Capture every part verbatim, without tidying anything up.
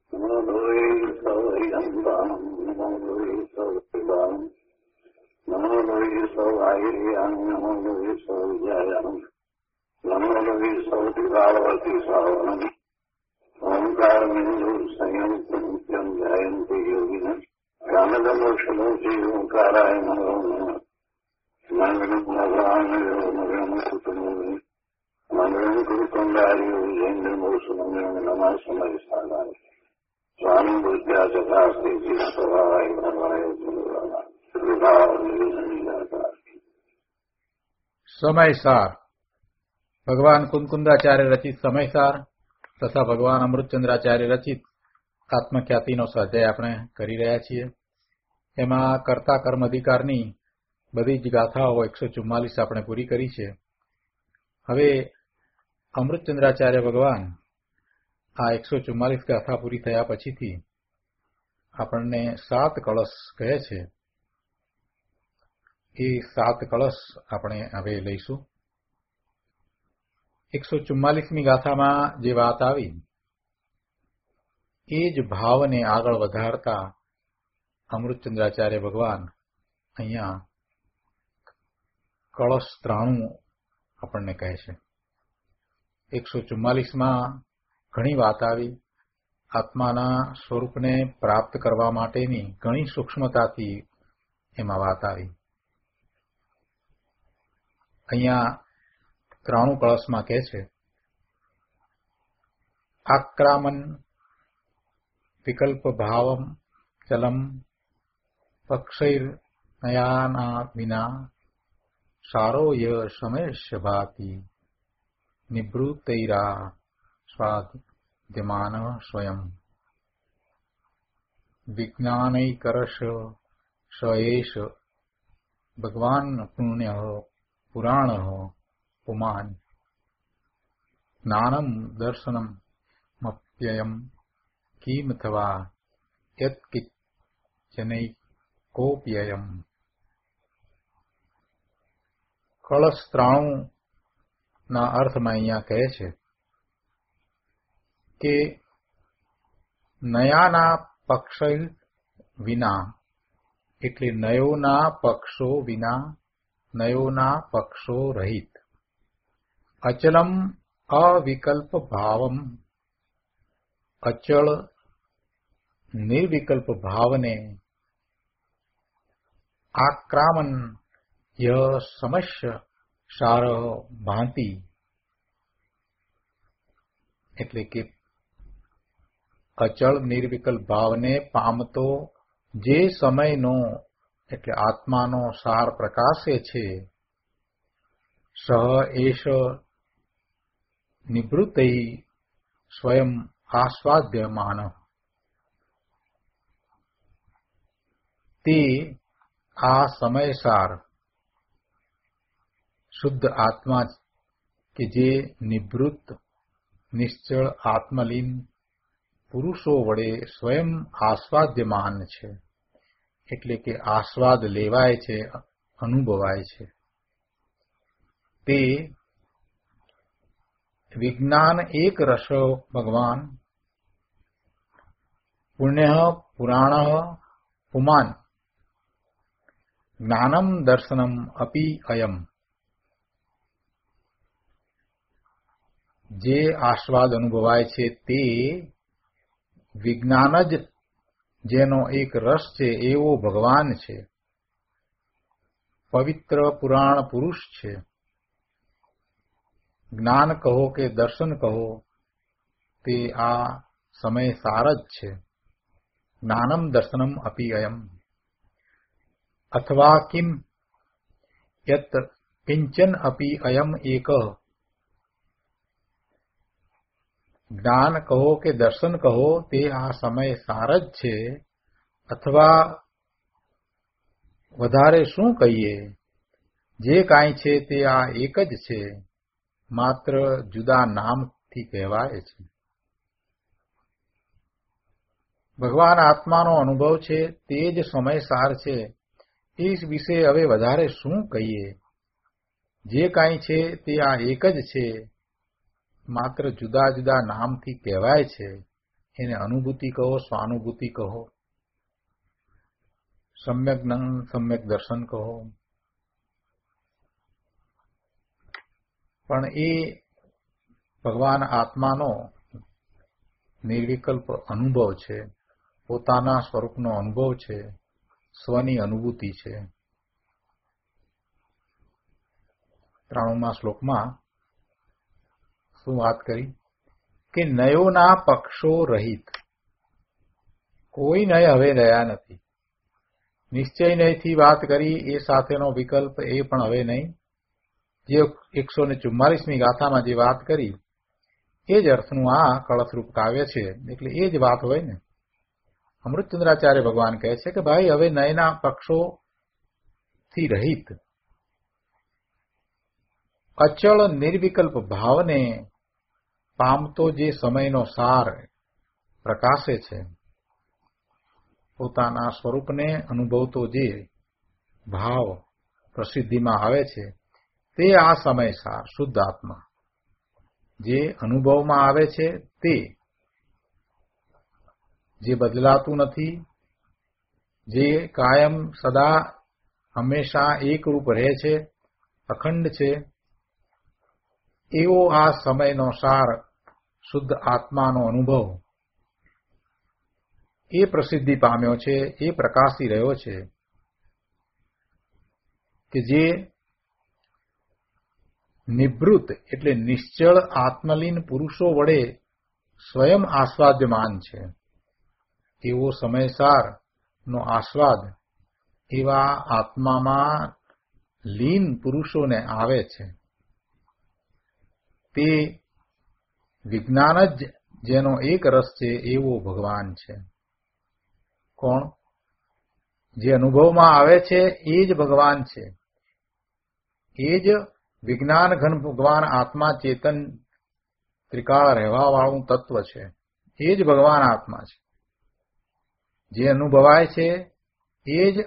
નમો લોહી સૌ અંબામ નમો લોહી સૌ શિવામ નમો લોહી સૌ આયર્યામ નમો લોહી સૌ જયામ નમો લોહી સૌ દિવાળવતી સાવનમ ઓમકાર બિંદુ સંયંત નિત્યમ જયંતિ યોગિન રામદમોક્ષમોચી ઓંકારાય નમો નમઃ મંગલમ ભગવાન મંગલમ કુટુંબી મંગલમ કુરુકુંડાર્યો જૈન્દ્રમોષ મંગલમ નમઃ સમય સાધાય સ્વામી બુદ્ધ્યા સદાસ્તી સ્વભાવાય ભગવાય સમયસાર ભગવાન કુંકુંદાચાર્ય રચિત સમયસાર તથા ભગવાન અમૃતચંદ્રાચાર્ય રચિત આત્મખ્યાતિનો સ્વાધ્યાય આપણે કરી રહ્યા છીએ. એમાં કર્તા કર્મ અધિકારની બધી જ ગાથાઓ એકસો ચુમ્માલીસ આપણે પૂરી કરી છે. હવે અમૃતચંદ્રાચાર્ય ભગવાન આ એકસો ચુમ્માલીસ ગાથા પૂરી થયા પછીથી આપણને સાત કળશ કહે છે. એ સાત કળશ આપણે હવે લઈશું. એકસો ચુમ્માલીસમી ગાથામાં જે વાત આવી એ જ ભાવને આગળ વધારતા અમૃતચંદ્રાચાર્ય ભગવાન અહીંયા કળશ ત્રાણું આપણને કહે છે. એકસો ચુમ્માલીસમાં ઘણી વાત આવી. આત્માના સ્વરૂપને પ્રાપ્ત કરવા માટેની ઘણી સૂક્ષ્મતાથી એમાં વાત આવી. અહીંયા ત્રાણું કળશમાં કહે છે આક્રામન વિકલ્પ ભાવમ ચલમ પક્ષૈર નયાના વિના સારો ય સમયસ્ય ભાતિ નિવૃત્તૈરા સ્વાદ્યમાન સ્વયં વિજ્ઞાનૈકરશ સ એષ ભગવાન પુણ્ય પુરાણ પુમાન જ્ઞાનમ દર્શનમ મપ્યયમ કિમથવા યત્કિચ્છનૈકોપ્યયમ. કળશ ત્રાણું ના અર્થમાં અહીંયા કહે છે કે નયાના પક્ષ વિના એટલે નયોના પક્ષો વિના નયોના પક્ષો રહિત અચલમ અવિકલ્પ ભાવમ અચળ નિર્વિકલ્પ ભાવને આક્રામન ય સમસ્ય સાર ભાંતિ એટલે કે અચળ નિર્વિકલ્પ ભાવને પામતો જે સમયનો એટલે આત્માનો સાર પ્રકાશે છે સહ એષ નિવૃત્તિ સ્વયં આસ્વાદ્યમાન તે આ સમયસાર શુદ્ધ આત્મા કે જે નિવૃત્ત નિશ્ચળ આત્મલીન પુરુષો વડે સ્વયં આસ્વાદ્યમાન છે એટલે કે આસ્વાદ લેવાય છે, અનુભવાય છે. તે વિજ્ઞાન એક રસ ભગવાન પુણ્ય પુરાણ પુમાન જ્ઞાનમ દર્શનમ અપી અયમ. જે આસ્વાદ અનુભવાય છે તે વિજ્ઞાન જ જેનો એક રસ છે એવો ભગવાન છે. પવિત્ર પુરાણ પુરુષ છે. જ્ઞાન કહો કે દર્શન કહો તે આ સમય સાર જ છે. જ્ઞાનમ દર્શનમ અપી અયમ અથવા કિમ યત કિંચન અપી અયમ એક. જ્ઞાન કહો કે દર્શન કહો તે આ સમય સાર જ છે અથવા વધારે શું કહીએ, જે કાંઈ છે તે આ એક જ છે, માત્ર જુદા નામથી કહેવાય છે. ભગવાન આત્માનો અનુભવ છે તે જ સમય સાર છે. એ વિશે હવે વધારે શું કહીએ, જે કાંઈ છે તે આ એક જ છે, માત્ર જુદા જુદા નામથી કહેવાય છે એને અનુભૂતિ કહો, સ્વાનુભૂતિ કહો, સમ્યક જ્ઞાન, સમ્યક દર્શન કહો, પણ એ ભગવાન આત્માનો નિર્વિકલ્પ અનુભવ છે, પોતાના સ્વરૂપનો અનુભવ છે, સ્વની અનુભૂતિ છે. ત્રાણુંમા શ્લોકમાં શું વાત કરી કે નયોના પક્ષો રહિત, કોઈ નય હવે રહ્યા નથી. નિશ્ચય નયથી વાત કરી, એ સાથેનો વિકલ્પ એ પણ હવે નહીં. જે એકસો ને ચુમ્માલીસમી ગાથામાં જે વાત કરી એ જ અર્થનું આ કળશરૂપ કાવ્ય છે, એટલે એ જ વાત હોય ને. અમૃતચંદ્રાચાર્ય ભગવાન કહે છે કે ભાઈ હવે નયના પક્ષોથી રહિત અચળ નિર્વિકલ્પ ભાવને પામતો જે સમયનો સાર પ્રકાશે છે, પોતાના સ્વરૂપને અનુભવતો જે ભાવ પ્રસિદ્ધિમાં આવે છે, તે આ સમય સાર શુદ્ધ આત્મા જે અનુભવમાં આવે છે, તે જે બદલાતું નથી, જે કાયમ સદા હંમેશા એકરૂપ રહે છે, અખંડ છે, એવો આ સમયનો સાર શુદ્ધ આત્માનો અનુભવ એ પ્રસિદ્ધિ પામ્યો છે, એ પ્રકાશી રહ્યો છે કે જે નિવૃત્ત એટલે નિશ્ચળ આત્મલીન પુરુષો વડે સ્વયં આસ્વાદ્યમાન છે. એવો સમયસારનો આસ્વાદ એવા આત્મામાં લીન પુરુષોને આવે છે. તે વિજ્ઞાન જ જેનો એક રસ છે એવો ભગવાન છે. કોણ? જે અનુભવમાં આવે છે એ જ ભગવાન છે. એ જ વિજ્ઞાન ઘન ભગવાન આત્મા ચેતન ત્રિકાળ રહેવા વાળું તત્વ છે. એ જ ભગવાન આત્મા છે. જે અનુભવાય છે એ જ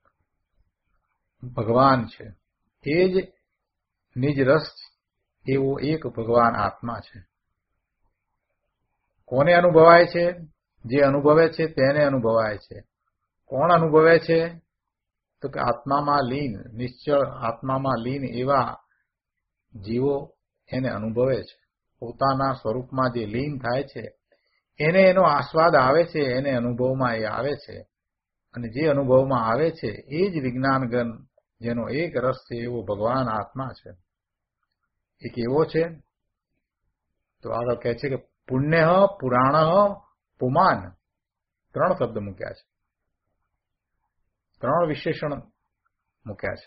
ભગવાન છે. એ જ નિજ રસ એવો એક ભગવાન આત્મા છે. કોને અનુભવાય છે? જે અનુભવે છે તેને અનુભવાય છે. કોણ અનુભવે છે? તો કે આત્મામાં લીન, નિશ્ચળ આત્મામાં લીન એવા જીવો એને અનુભવે છે. પોતાના સ્વરૂપમાં જે લીન થાય છે એને એનો આસ્વાદ આવે છે, એને અનુભવમાં એ આવે છે. અને જે અનુભવમાં આવે છે એ જ વિજ્ઞાનગન જેનો એક રસ છે એવો ભગવાન આત્મા છે. એ કેવો છે? તો આગળ કહે છે કે પુણ્ય, પુરાણ, પુમાન ત્રણ શબ્દ મૂક્યા છે, ત્રણ વિશેષણ મૂક્યા છે.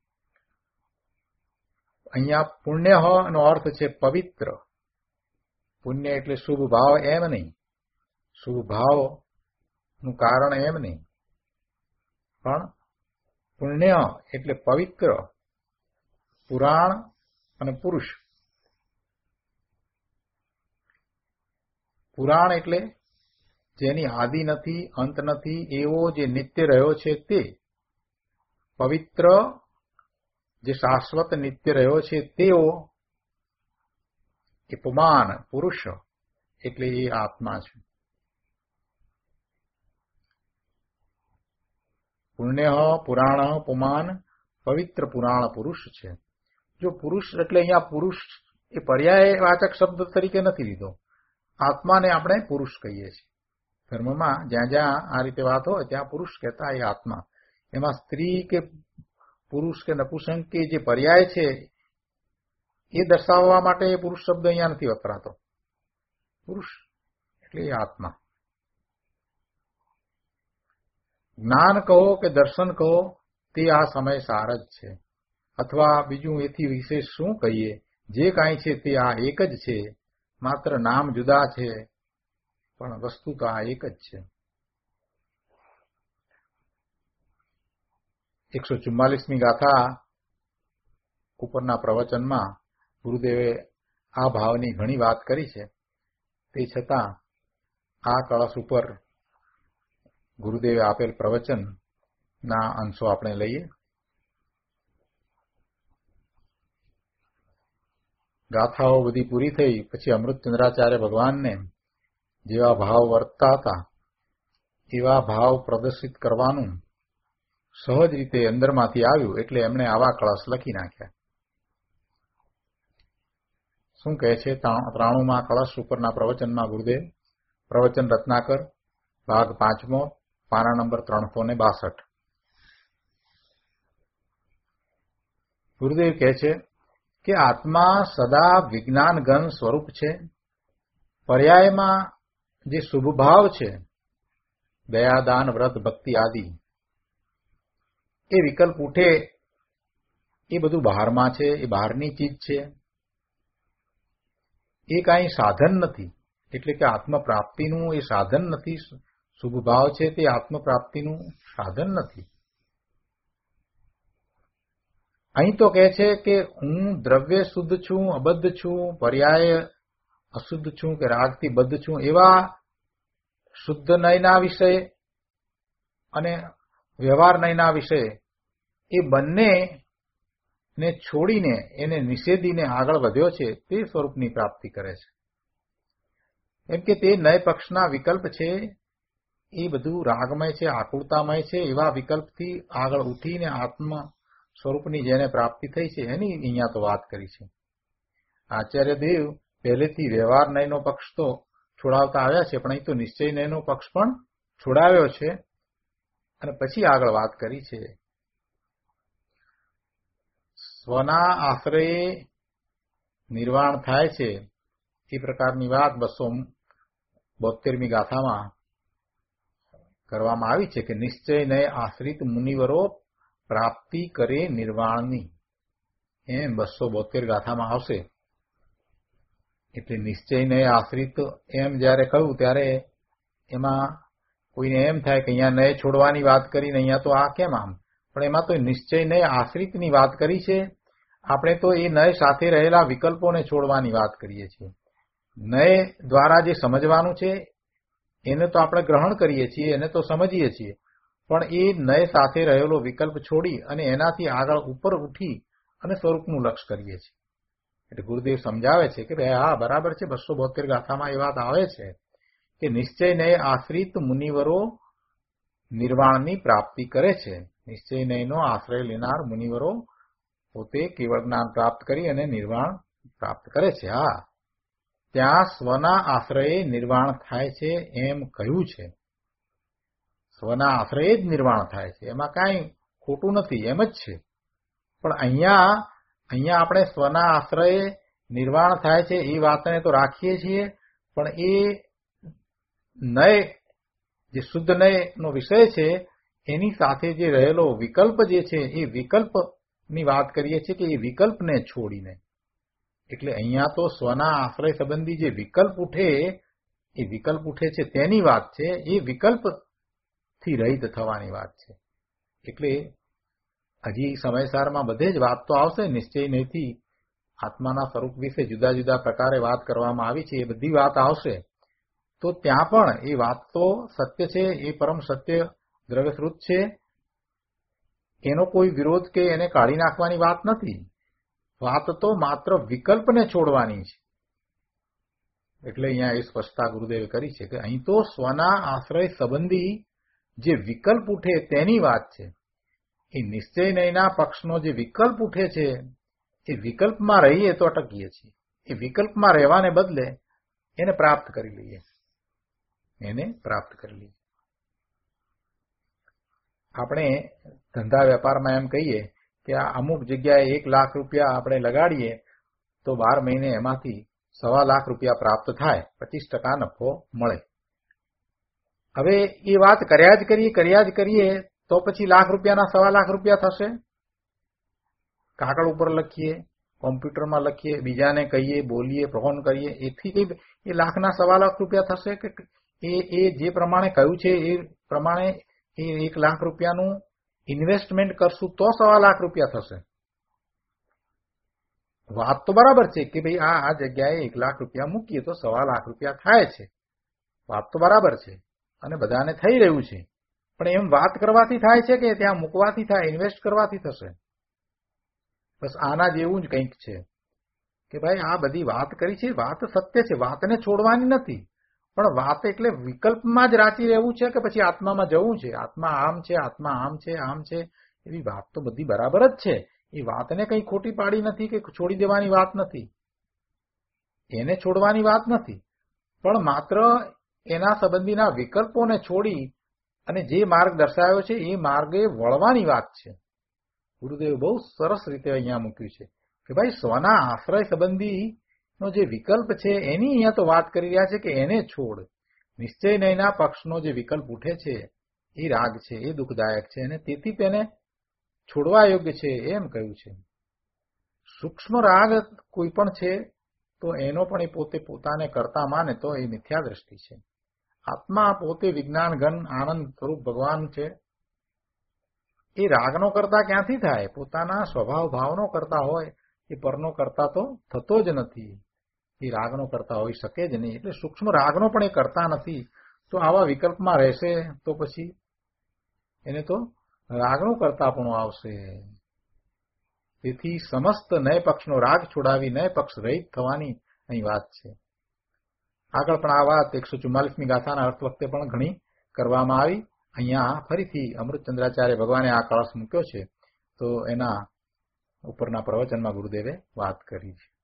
અહીંયા પુણ્ય નો અર્થ છે પવિત્ર. પુણ્ય એટલે શુભ ભાવ એમ નહીં, શુભ ભાવનું કારણ એમ નહીં, પણ પુણ્ય એટલે પવિત્ર, પુરાણ અને પુરુષ. પુરાણ એટલે જેની આદિ નથી, અંત નથી, એવો જે નિત્ય રહ્યો છે તે. પવિત્ર જે શાશ્વત નિત્ય રહ્યો છે તેઓ. એ પુમાન પુરુષ એટલે એ આત્મા છે. પુણ્ય, પુરાણ, પુમાન પવિત્ર પુરાણ પુરુષ છે. જો પુરુષ એટલે અહીંયા પુરુષ એ પર્યાયવાચક શબ્દ તરીકે નથી લીધો. આત્માને આપણે પુરુષ કહીએ છીએ. ધર્મમાં જ્યાં જ્યાં આ રીતે વાત હોય ત્યાં પુરુષ કહેતા એ આત્મા. એમાં સ્ત્રી કે પુરુષ કે નપુંસક કે જે પર્યાય છે એ દર્શાવવા માટે એ પુરુષ શબ્દ અહીંયા નથી વપરાતો. પુરુષ એટલે એ આત્મા. જ્ઞાન કહો કે દર્શન કહો તે આ સમય સાર જ છે. અથવા બીજું એથી વિશેષ શું કહીએ, જે કાંઈ છે તે આ એક જ છે. માત્ર નામ જુદા છે પણ વસ્તુ તો આ એક જ છે. એકસો ચુમ્માલીસમી ગાથા ઉપરના પ્રવચનમાં ગુરુદેવે આ ભાવની ઘણી વાત કરી છે. તે છતાં આ કળશ ઉપર ગુરુદેવે આપેલ પ્રવચનના અંશો આપણે લઈએ. ગાથાઓ બધી પૂરી થઈ પછી અમૃતચંદ્રાચાર્ય ભગવાનને જેવા ભાવ વર્તતા હતા એવા ભાવ પ્રદર્શિત કરવાનું સહજ રીતે અંદરમાંથી આવ્યું, એટલે એમણે આવા કળશ લખી નાખ્યા. શું કહે છે ત્રાણુમાં કળશ ઉપરના પ્રવચનમાં ગુરુદેવ? પ્રવચન રત્નાકર, ભાગ પાંચમો, પાના નંબર ત્રણસો ને બાસઠ. ગુરુદેવ કહે છે કે આત્મા સદા વિજ્ઞાન ઘન સ્વરૂપ છે. પર્યાયમાં જે શુભ ભાવ છે, દયા, દાન, વ્રત, ભક્તિ આદિ, એ વિકલ્પ ઉઠે એ બધું બહારમાં છે, એ બહારની ચીજ છે, એ કાંઈ સાધન નથી. એટલે કે આત્મપ્રાપ્તિનું એ સાધન નથી. શુભ ભાવ છે તે આત્મપ્રાપ્તિનું સાધન નથી. અહીં તો કહે છે કે હું દ્રવ્ય શુદ્ધ છું, અબદ્ધ છું, પર્યાય અશુદ્ધ છું કે રાગથી બદ્ધ છું, એવા શુદ્ધ નયના વિષય અને વ્યવહાર નયના વિષય એ બંને ને છોડીને એને નિષેધીને આગળ વધ્યો છે, તે સ્વરૂપની પ્રાપ્તિ કરે છે. એમ કે તે નય પક્ષના વિકલ્પ છે એ બધું રાગમય છે, આકુળતામય છે, એવા વિકલ્પથી આગળ ઉઠીને આત્મ સ્વરૂપની જેને પ્રાપ્તિ થઈ છે એની અહીંયા તો વાત કરી છે. આચાર્ય દેવ પહેલેથી વ્યવહાર નયનો પક્ષ તો છોડાવતા આવ્યા છે, પણ અહીં તો નિશ્ચય નયનો પક્ષ પણ છોડાવ્યો છે અને પછી આગળ વાત કરી છે. સ્વના આશ્રયે નિર્વાણ થાય છે એ પ્રકારની વાત બસો બોતેરમી ગાથામાં કરવામાં આવી છે કે નિશ્ચય નય આશ્રિત મુનિવરો પ્રાપ્તિ કરે નિર્વાણની. એમ બસો બોતેર ગાથામાં આવશે. એટલે નિશ્ચય નય આશ્રિત એમ જયારે કહ્યું ત્યારે એમાં કોઈને એમ થાય કે અહીંયા નય છોડવાની વાત કરીને અહીંયા તો આ કેમ આમ? પણ એમાં તો નિશ્ચય નય આશ્રિતની વાત કરી છે. આપણે તો એ નય સાથે રહેલા વિકલ્પોને છોડવાની વાત કરીએ છીએ. નય દ્વારા જે સમજવાનું છે એને તો આપણે ગ્રહણ કરીએ છીએ, એને તો સમજીએ છીએ, પણ એ નય સાથે રહેલો વિકલ્પ છોડી અને એનાથી આગળ ઉપર ઉઠી અને સ્વરૂપનું લક્ષ કરીએ છીએ. એટલે ગુરુદેવ સમજાવે છે કે ભાઈ હા બરાબર છે, બસો બોતેર ગાથામાં એ વાત આવે છે કે નિશ્ચય નય આશ્રિત મુનિવરો નિર્વાણની પ્રાપ્તિ કરે છે. નિશ્ચય નયનો આશ્રય લેનાર મુનિવરો પોતે કેવળ જ્ઞાન પ્રાપ્ત કરી અને નિર્વાણ પ્રાપ્ત કરે છે. હા, ત્યાં સ્વના આશ્રયે નિર્વાણ થાય છે એમ કહ્યું છે. સ્વના આશ્રયે જ નિર્વાણ થાય છે, એમાં કાંઈ ખોટું નથી, એમ જ છે. પણ અહીંયા અહીંયા આપણે સ્વના આશ્રયે નિર્વાણ થાય છે એ વાતને તો રાખીએ છીએ, પણ એ નય જે શુદ્ધ નયનો વિષય છે એની સાથે જે રહેલો વિકલ્પ જે છે એ વિકલ્પની વાત કરીએ છીએ કે એ વિકલ્પને છોડીને. એટલે અહીંયા તો સ્વના આશ્રય સંબંધી જે વિકલ્પ ઉઠે એ વિકલ્પ ઉઠે છે તેની વાત છે, એ વિકલ્પથી રહિત થવાની વાત છે. એટલે હજી સમયસારમાં બધે જ વાત તો આવશે. નિશ્ચય નયથી આત્માના સ્વરૂપ વિશે જુદા જુદા પ્રકારે વાત કરવામાં આવી છે, એ બધી વાત આવશે. તો ત્યાં પણ એ વાત તો સત્ય છે, એ પરમ સત્ય દ્રવ્યશ્રુત છે, એનો કોઈ વિરોધ કે એને કાઢી નાખવાની વાત નથી. વાત તો માત્ર વિકલ્પને છોડવાની છે. એટલે અહીંયા એ સ્પષ્ટતા ગુરુદેવે કરી છે કે અહીં તો સ્વના આશ્રય સંબંધી જે વિકલ્પ ઉઠે તેની વાત છે. એ નિશ્ચય નયના પક્ષનો જે વિકલ્પ ઉઠે છે એ વિકલ્પમાં રહીએ તો અટકીએ છીએ. એ વિકલ્પમાં રહેવાને બદલે એને પ્રાપ્ત કરી લઈએ એને પ્રાપ્ત કરી લઈએ. આપણે ધંધા વેપારમાં એમ કહીએ કે આ અમુક જગ્યાએ એક લાખ રૂપિયા આપણે લગાડીએ તો બાર મહિને એમાંથી સવા લાખ રૂપિયા પ્રાપ્ત થાય, પચીસ ટકા નફો મળે. હવે એ વાત કર્યા જ કરીએ કર્યા જ કરીએ તો પછી લાખ રૂપિયાના સવા લાખ રૂપિયા થશે. કાગળ ઉપર લખીએ, કોમ્પ્યુટરમાં લખીએ, બીજાને કહીએ, બોલીએ, ફોન કરીએ, એથી કઈ એ લાખના સવા લાખ રૂપિયા થશે કે એ એ જે પ્રમાણે કહ્યું છે એ પ્રમાણે એ એક લાખ રૂપિયાનું ઇન્વેસ્ટમેન્ટ કરશું તો સવા લાખ રૂપિયા થશે. વાત તો બરાબર છે કે ભાઈ આ આ જગ્યાએ એક લાખ રૂપિયા મૂકીએ તો સવા લાખ રૂપિયા થાય છે. વાત તો બરાબર છે અને બધાને થઈ રહ્યું છે. પણ એમ વાત કરવાથી થાય છે કે ત્યાં મૂકવાથી થાય, ઇન્વેસ્ટ કરવાથી થશે? બસ આના જેવું જ કંઈક છે કે ભાઈ આ બધી વાત કરી છે, વાત સત્ય છે, વાતને છોડવાની નથી. પણ વાત એટલે વિકલ્પમાં જ રાચી રહેવું છે કે પછી આત્મામાં જવું છે? આત્મા આમ છે, આત્મા આમ છે, આમ છે, એવી વાત તો બધી બરાબર જ છે. એ વાતને કંઈ ખોટી પાડી નથી કે છોડી દેવાની વાત નથી, એને છોડવાની વાત નથી, પણ માત્ર એના સંબંધીના વિકલ્પોને છોડી અને જે માર્ગ દર્શાવ્યો છે એ માર્ગે વળવાની વાત છે. ગુરુદેવ બહુ સરસ રીતે અહીંયા મૂક્યું છે કે ભાઈ સ્વના આશ્રય સંબંધીનો જે વિકલ્પ છે એની અહીંયા તો વાત કરી રહ્યા છે કે એને છોડ. નિશ્ચય નયના પક્ષનો જે વિકલ્પ ઉઠે છે એ રાગ છે, એ દુઃખદાયક છે અને તેથી તેને છોડવા યોગ્ય છે એમ કહ્યું છે. સૂક્ષ્મ રાગ કોઈ પણ છે તો એનો પણ એ પોતે પોતાને કરતા માને તો એ મિથ્યા દ્રષ્ટિ છે. આત્મા પોતે વિજ્ઞાન ઘન આનંદ સ્વરૂપ ભગવાન છે. એ રાગનો કરતા ક્યાંથી થાય? પોતાના સ્વભાવ ભાવનો કરતા હોય, એ પરનો કરતા તો થતો જ નથી. એ રાગનો કરતા હોઈ શકે જ નહીં. એટલે સૂક્ષ્મ રાગનો પણ એ કરતા નથી. તો આવા વિકલ્પમાં રહેશે તો પછી એને તો રાગનો કરતા પણ આવશે. તેથી સમસ્ત નય પક્ષનો રાગ છોડાવી નય પક્ષ રહિત થવાની અહીં વાત છે. આગળ પણ આ વાત એકસો ચુમ્માલીસમી ગાથાના અર્થ વખતે પણ ઘણી કરવામાં આવી. અહીંયા ફરીથી અમૃતચંદ્રાચાર્ય ભગવાને આ કળશ મૂક્યો છે તો એના ઉપરના પ્રવચનમાં ગુરુદેવે વાત કરી છે.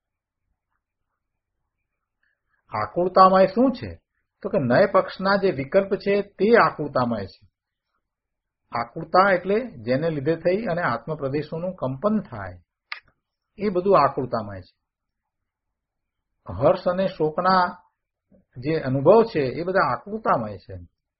આકુળતામય શું છે? તો કે નય પક્ષના જે વિકલ્પ છે તે આકુળતામય છે. આકુળતા એટલે જેને લીધે થઈ અને આત્મપ્રદેશોનું કંપન થાય, એ બધું આકુળતામય છે. હર્ષ અને શોકના જે અનુભવ છે એ બધા આકુળતામય છે.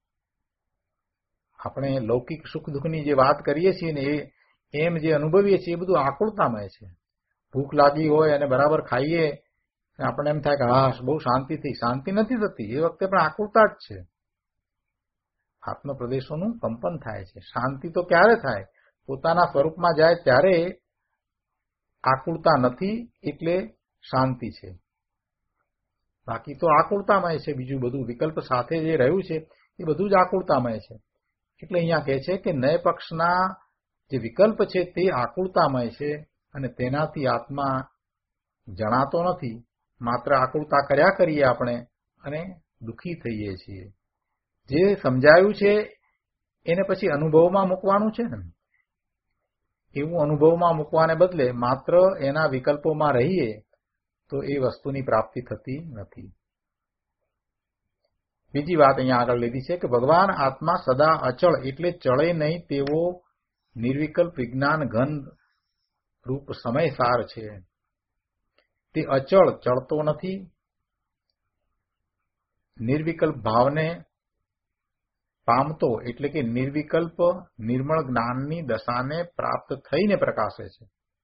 આપણે લૌકિક સુખ દુઃખની જે વાત કરીએ છીએ ને એ એમ જે અનુભવીએ છીએ એ બધું આકુળતામય છે. ભૂખ લાગી હોય અને બરાબર ખાઈએ આપણે એમ થાય કે હા બહુ શાંતિ થઈ. શાંતિ નથી થતી, એ વખતે પણ આકુળતા જ છે. આત્મપ્રદેશોનું કંપન થાય છે. શાંતિ તો ક્યારે થાય? પોતાના સ્વરૂપમાં જાય ત્યારે આકુળતા નથી, એટલે શાંતિ છે. બાકી તો આકુળતામય છે. બીજું બધું વિકલ્પ સાથે જે રહ્યું છે એ બધું જ આકુળતામય છે. એટલે અહીંયા કહે છે કે નય પક્ષના જે વિકલ્પ છે તે આકુળતામય છે અને તેનાથી આત્મા જણાતો નથી. માત્ર આકુળતા કર્યા કરીએ આપણે અને દુઃખી થઈએ છીએ. જે સમજાયું છે એને પછી અનુભવમાં મૂકવાનું છે ને, એવું અનુભવમાં મૂકવાને બદલે માત્ર એના વિકલ્પોમાં રહીએ તો એ વસ્તુની પ્રાપ્તિ થતી નથી. બીજી વાત અહીંયા આગળ લીધી છે કે ભગવાન આત્મા સદા અચળ એટલે ચળે નહીં તેવો નિર્વિકલ્પ વિજ્ઞાન ઘન રૂપ સમયસાર છે. તે અચળ ચળતો નથી. નિર્વિકલ્પ ભાવને પામતો એટલે કે નિર્વિકલ્પ નિર્મળ જ્ઞાનની દશાને પ્રાપ્ત થઈને પ્રકાશે છે.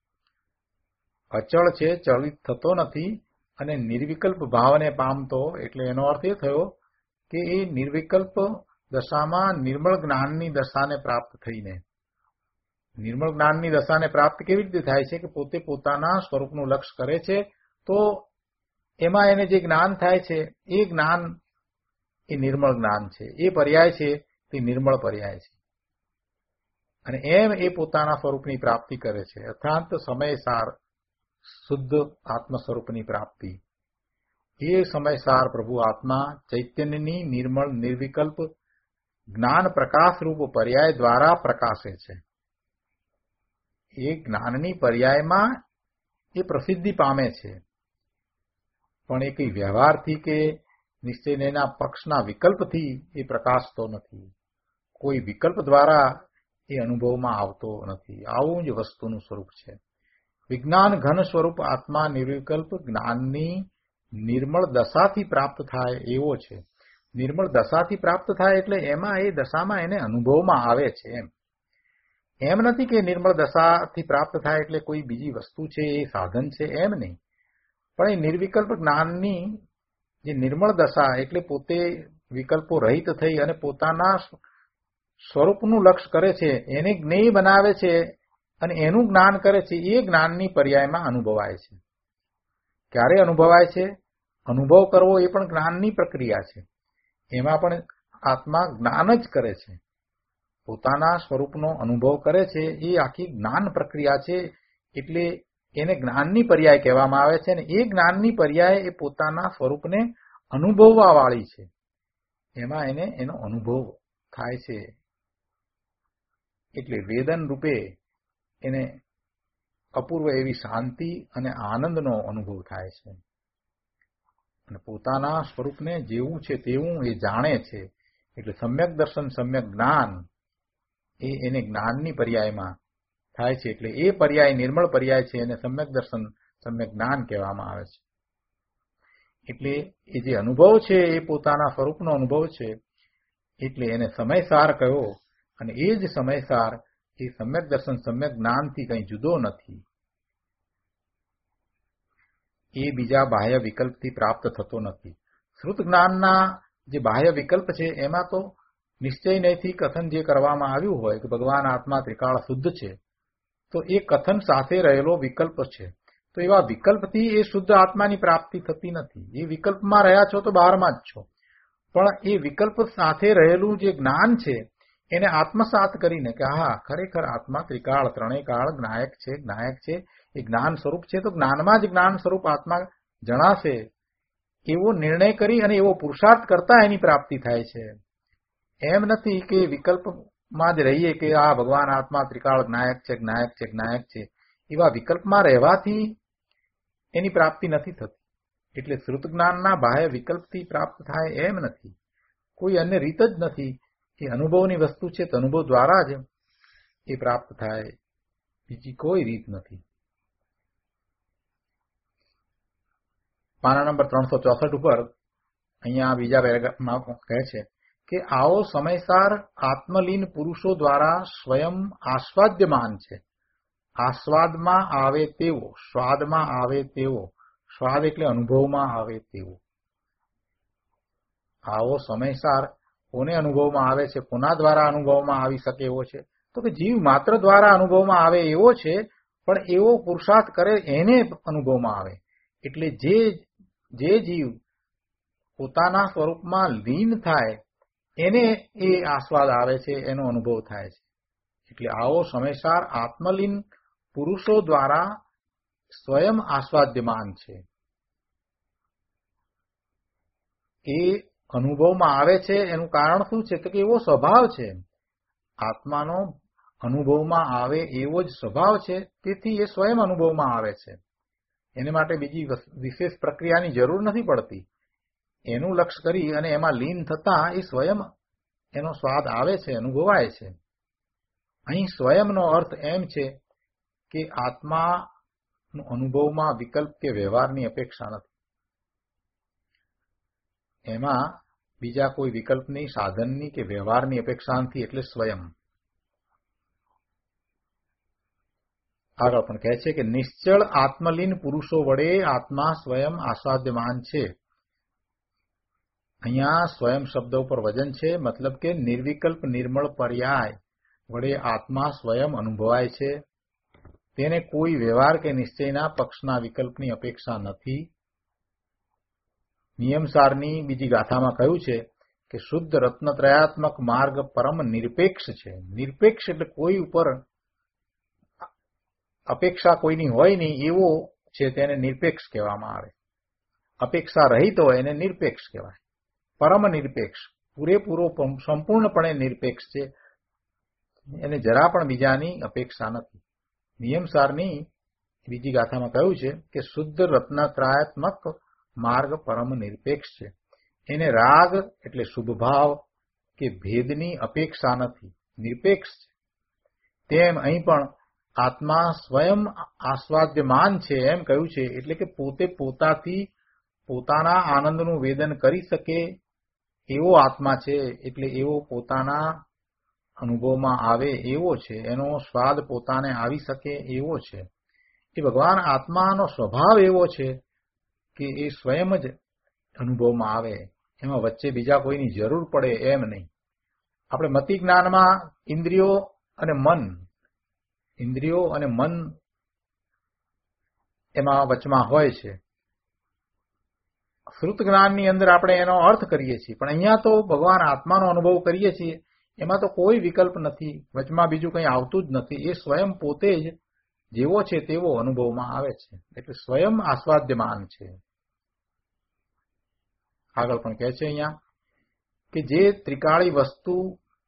અચળ છે, ચલિત થતો નથી. અને નિર્વિકલ્પ ભાવને પામતો એટલે એનો અર્થ એ થયો કે એ નિર્વિકલ્પ દશામાં નિર્મળ જ્ઞાનની દશાને પ્રાપ્ત થઈને. નિર્મળ જ્ઞાનની દશાને પ્રાપ્ત કેવી રીતે થાય છે? કે પોતે પોતાના સ્વરૂપનું લક્ષ્ય કરે છે તો એમાં એને જે જ્ઞાન થાય છે એ જ્ઞાન એ નિર્મળ જ્ઞાન છે. એ પર્યાય છે તે નિર્મળ પર્યાય છે. અને એમ એ પોતાના સ્વરૂપની પ્રાપ્તિ કરે છે. અર્થાત સમયસાર શુદ્ધ આત્મ સ્વરૂપની પ્રાપ્તિ. એ સમયસાર પ્રભુ આત્મા ચૈતન્યની નિર્મળ નિર્વિકલ્પ જ્ઞાન પ્રકાશ રૂપ પર્યાય દ્વારા પ્રકાશે છે. એ જ્ઞાનની પર્યાયમાં એ પ્રસિદ્ધિ પામે છે, પણ એ કઈ વ્યવહારથી કે નિશ્ચયના પક્ષના વિકલ્પથી એ પ્રકાશતો નથી. કોઈ વિકલ્પ દ્વારા એ અનુભવમાં આવતો નથી. આવું જ વસ્તુનું સ્વરૂપ છે. વિજ્ઞાન ઘન સ્વરૂપ આત્મા નિર્વિકલ્પ જ્ઞાનની નિર્મળ દશાથી પ્રાપ્ત થાય એવો છે. નિર્મળ દશાથી પ્રાપ્ત થાય એટલે એમાં એ દશામાં એને અનુભવમાં આવે છે. એમ એમ નથી કે નિર્મળ દશાથી પ્રાપ્ત થાય એટલે કોઈ બીજી વસ્તુ છે, એ સાધન છે, એમ નહીં. પણ એ નિર્વિકલ્પ જ્ઞાનની જે નિર્મળ દશા એટલે પોતે વિકલ્પો રહિત થઈ અને પોતાના સ્વરૂપનું લક્ષ્ય કરે છે, એને જ્ઞેય બનાવે છે અને એનું જ્ઞાન કરે છે. એ જ્ઞાનની પર્યાયમાં અનુભવાય છે. ક્યારે અનુભવાય છે? અનુભવ કરવો એ પણ જ્ઞાનની પ્રક્રિયા છે. એમાં પણ આત્મા જ્ઞાન જ કરે છે. પોતાના સ્વરૂપનો અનુભવ કરે છે. એ આખી જ્ઞાન પ્રક્રિયા છે. એટલે એને જ્ઞાનની પર્યાય કહેવામાં આવે છે. અને એ જ્ઞાનની પર્યાય એ પોતાના સ્વરૂપને અનુભવવા વાળી છે. એમાં એને એનો અનુભવ થાય છે. એટલે વેદન રૂપે એને અપૂર્વ એવી શાંતિ અને આનંદનો અનુભવ થાય છે અને પોતાના સ્વરૂપને જેવું છે તેવું એ જાણે છે. એટલે સમ્યક દર્શન સમ્યક જ્ઞાન એ એને જ્ઞાનની પર્યાયમાં થાય છે. એટલે એ પર્યાય નિર્મળ પર્યાય છે એને સમ્યક દર્શન સમ્યક જ્ઞાન કહેવામાં આવે છે. એટલે એ જે અનુભવ છે એ પોતાના સ્વરૂપનો અનુભવ છે. એટલે એને સમયસાર કહ્યો અને એ જ સમયસાર એ સમ્યક દર્શન સમ્યક જ્ઞાનથી કંઈ જુદો નથી. એ બીજા બાહ્ય વિકલ્પથી પ્રાપ્ત થતો નથી. શ્રુત જ્ઞાનના જે બાહ્ય વિકલ્પ છે એમાં તો નિશ્ચય નહીંથી કથન જે કરવામાં આવ્યું હોય કે ભગવાન આત્મા ત્રિકાળ શુદ્ધ છે, તો એ કથન સાથે રહેલો વિકલ્પ છે. તો એવા વિકલ્પથી એ શુદ્ધ આત્માની પ્રાપ્તિ થતી નથી. એ વિકલ્પમાં રહ્યા છો તો બહારમાં જ છો, પણ એ વિકલ્પ સાથે રહેલું જે જ્ઞાન છે એને આત્મસાત કરીને કે હા ખરેખર આત્મા ત્રિકાળ ત્રણેય કાળ જ્ઞાયક છે જ્ઞાયક છે એ જ્ઞાન સ્વરૂપ છે, તો જ્ઞાનમાં જ જ્ઞાન સ્વરૂપ આત્મા જણાશે એવો નિર્ણય કરી અને એવો પુરુષાર્થ કરતા એની પ્રાપ્તિ થાય છે. એમ નથી કે વિકલ્પમાં જ રહીએ કે આ ભગવાન આત્મા ત્રિકાળ જ્ઞાયક છે જ્ઞાયક છે જ્ઞાયક છે એવા વિકલ્પમાં રહેવાથી એની પ્રાપ્તિ નથી થતી. એટલે શ્રુત જ્ઞાનના બાહ્ય વિકલ્પથી પ્રાપ્ત થાય એમ નથી. કોઈ અન્ય રીત જ નથી. એ અનુભવની વસ્તુ છે તો અનુભવ દ્વારા જ એ પ્રાપ્ત થાય, બીજી કોઈ રીત નથી. પાના નંબર ત્રણસો ચોસઠ ઉપર અહીંયા બીજા પેરેગ્રાફમાં કહે છે કે આવો સમયસાર આત્મલીન પુરુષો દ્વારા સ્વયં આસ્વાદ્યમાન છે. આસ્વાદમાં આવે તેવો, સ્વાદમાં આવે તેવો, સ્વાદ એટલે અનુભવમાં આવે તેવો. આવો સમયસાર કોને અનુભવમાં આવે છે, કોના દ્વારા અનુભવમાં આવી શકે એવો છે? તો કે જીવ માત્ર દ્વારા અનુભવમાં આવે એવો છે, પણ એવો પુરુષાર્થ કરે એને અનુભવમાં આવે. એટલે જે જે જીવ પોતાના સ્વરૂપમાં લીન થાય એને એ આસ્વાદ આવે છે, એનો અનુભવ થાય છે. એટલે આવો સમયસાર આત્મલીન પુરુષો દ્વારા સ્વયં આસ્વાદ્યમાન છે. એ અનુભવમાં આવે છે એનું કારણ શું છે? તો કે એવો સ્વભાવ છે. આત્માનો અનુભવમાં આવે એવો જ સ્વભાવ છે, તેથી એ સ્વયં અનુભવમાં આવે છે. એને માટે બીજી વિશેષ પ્રક્રિયાની જરૂર નથી પડતી. એનું લક્ષ્ય કરી અને એમાં લીન થતા એ સ્વયં એનો સ્વાદ આવે છે, અનુભવાય છે. અહીં સ્વયંનો અર્થ એમ છે કે આત્માનો અનુભવમાં વિકલ્પ કે વ્યવહારની અપેક્ષા નથી. એમાં બીજા કોઈ વિકલ્પની, સાધનની કે વ્યવહારની અપેક્ષા નથી. એટલે સ્વયં. આગળ પણ કહે છે કે નિશ્ચળ આત્મલીન પુરુષો વડે આત્મા સ્વયં આસ્વાદ્યમાન છે. અહીંયા સ્વયં શબ્દ ઉપર વજન છે, મતલબ કે નિર્વિકલ્પ નિર્મળ પર્યાય વડે આત્મા સ્વયં અનુભવાય છે. તેને કોઈ વ્યવહાર કે નિશ્ચયના પક્ષના વિકલ્પની અપેક્ષા નથી. નિયમસારની બીજી ગાથામાં કહ્યું છે કે શુદ્ધ રત્નત્રયાત્મક માર્ગ પરમ નિરપેક્ષ છે. નિરપેક્ષ એટલે કોઈ ઉપર અપેક્ષા કોઈની હોય નહીં એવો છે, તેને નિરપેક્ષ કહેવામાં આવે. અપેક્ષા રહિત હોય એને નિરપેક્ષ કહેવાય. પરમ નિરપેક્ષ, પૂરેપૂરો સંપૂર્ણપણે નિરપેક્ષ છે. એને જરા પણ બીજાની અપેક્ષા નથી. નિયમસારની બીજી ગાથામાં કહ્યું છે કે શુદ્ધ રત્નત્રયાત્મક માર્ગ પરમ નિરપેક્ષ છે. એને રાગ એટલે શુભ ભાવ કે ભેદની અપેક્ષા નથી, નિરપેક્ષ છે. તેમ અહીં પણ આત્મા સ્વયં આસ્વાદ્યમાન છે એમ કહ્યું છે. એટલે કે પોતે પોતાથી પોતાના આનંદનું વેદન કરી શકે એવો આત્મા છે. એટલે એવો પોતાના અનુભવમાં આવે એવો છે, એનો સ્વાદ પોતાને આવી શકે એવો છે. એ ભગવાન આત્માનો સ્વભાવ એવો છે કે એ સ્વયં જ અનુભવમાં આવે, એમાં વચ્ચે બીજા કોઈની જરૂર પડે એમ નહીં. આપણે મતિ જ્ઞાનમાં ઇન્દ્રિયો અને મન ઇન્દ્રિયો અને મન એમાં વચમાં હોય છે. શ્રુત જ્ઞાનની અંદર આપણે એનો અર્થ કરીએ છીએ, પણ અહીંયા તો ભગવાન આત્માનો અનુભવ કરીએ છીએ, એમાં તો કોઈ વિકલ્પ નથી, વચમાં બીજું કંઈ આવતું જ નથી. એ સ્વયં પોતે જ જેવો છે તેવો અનુભવમાં આવે છે. એટલે સ્વયં આસ્વાદ્યમાન છે. આગળ પણ કહે છે અહીંયા કે જે ત્રિકાળી વસ્તુ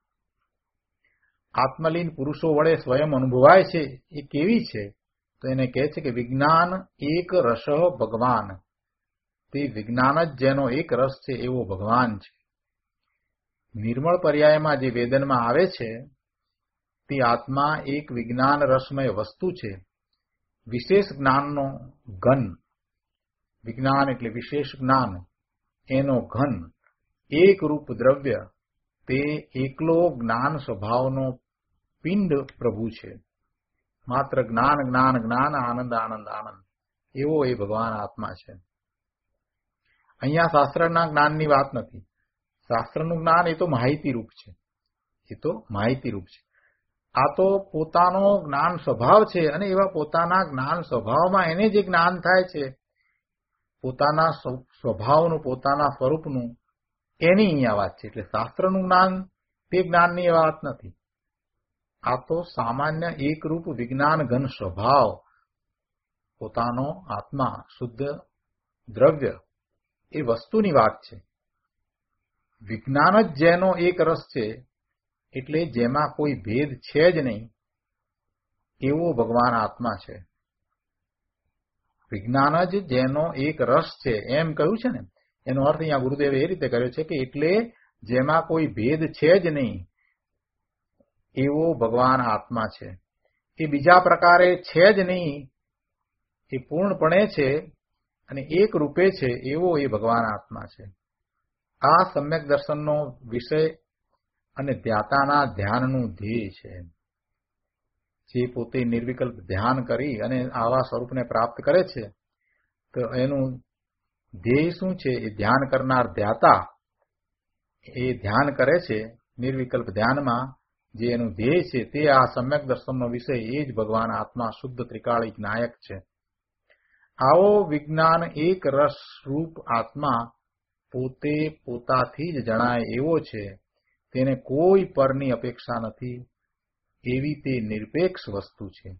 આત્મલીન પુરુષો વડે સ્વયં અનુભવાય છે એ કેવી છે? તો એને કહે છે કે વિજ્ઞાન એક રસ ભગવાન. તે વિજ્ઞાન જ જેનો એક રસ છે એવો ભગવાન છે. નિર્મળ પર્યાયમાં જે વેદનમાં આવે છે તે આત્મા એક વિજ્ઞાન રસમય વસ્તુ છે, વિશેષ જ્ઞાનનો ઘન. વિજ્ઞાન એટલે વિશેષ જ્ઞાન, એનો ઘન એક રૂપ દ્રવ્ય, તે એકલો જ્ઞાન સ્વભાવનો પિંડ પ્રભુ છે. માત્ર જ્ઞાન જ્ઞાન જ્ઞાન, આનંદ આનંદ આનંદ, એવો એ ભગવાન આત્મા છે. અહીંયા શાસ્ત્રના જ્ઞાનની વાત નથી. શાસ્ત્રનું જ્ઞાન એ તો માહિતી રૂપ છે, એ તો માહિતી રૂપ છે. આ તો પોતાનો જ્ઞાન સ્વભાવ છે, અને એવા પોતાના જ્ઞાન સ્વભાવમાં એને જે જ્ઞાન થાય છે, પોતાના સ્વભાવનું, પોતાના સ્વરૂપનું, એની અહીંયા વાત છે. એટલે શાસ્ત્રનું જ્ઞાન તે જ્ઞાનની વાત નથી. આ તો સામાન્ય એકરૂપ વિજ્ઞાન ઘન સ્વભાવ, પોતાનો આત્મા, શુદ્ધ દ્રવ્ય, એ વસ્તુની વાત છે. વિજ્ઞાન જ જેનો એક રસ છે, એટલે જેમાં કોઈ ભેદ છે જ નહીં, એવો ભગવાન આત્મા છે. વિજ્ઞાન જ જેનો એક રસ છે એમ કહ્યું છે ને, એનો અર્થ અહીંયા ગુરુદેવે એ રીતે કર્યો છે કે એટલે જેમાં કોઈ ભેદ છે જ નહીં એવો ભગવાન આત્મા છે. એ બીજા પ્રકારે છે જ નહીં, એ પૂર્ણપણે છે અને એક રૂપે છે, એવો એ ભગવાન આત્મા છે. આ સમ્યક દર્શનનો વિષય અને ધ્યાતાના ધ્યાનનું ધ્યેય છે. જે પોતે નિર્વિકલ્પ ધ્યાન કરી અને આવા સ્વરૂપને પ્રાપ્ત કરે છે, તો એનું ધ્યેય શું છે? એ ધ્યાન કરનાર ધ્યાતા એ ધ્યાન કરે છે નિર્વિકલ્પ ધ્યાનમાં, જે એનું ધ્યેય છે તે આ સમ્યક દર્શનનો વિષય, એ જ ભગવાન આત્મા શુદ્ધ ત્રિકાળિક નાયક છે. આવો વિજ્ઞાન એક રસ રૂપ આત્મા પોતે પોતાથી જ જણાય એવો છે. તેને કોઈ પરની અપેક્ષા નથી, એવી તે નિરપેક્ષ વસ્તુ છે.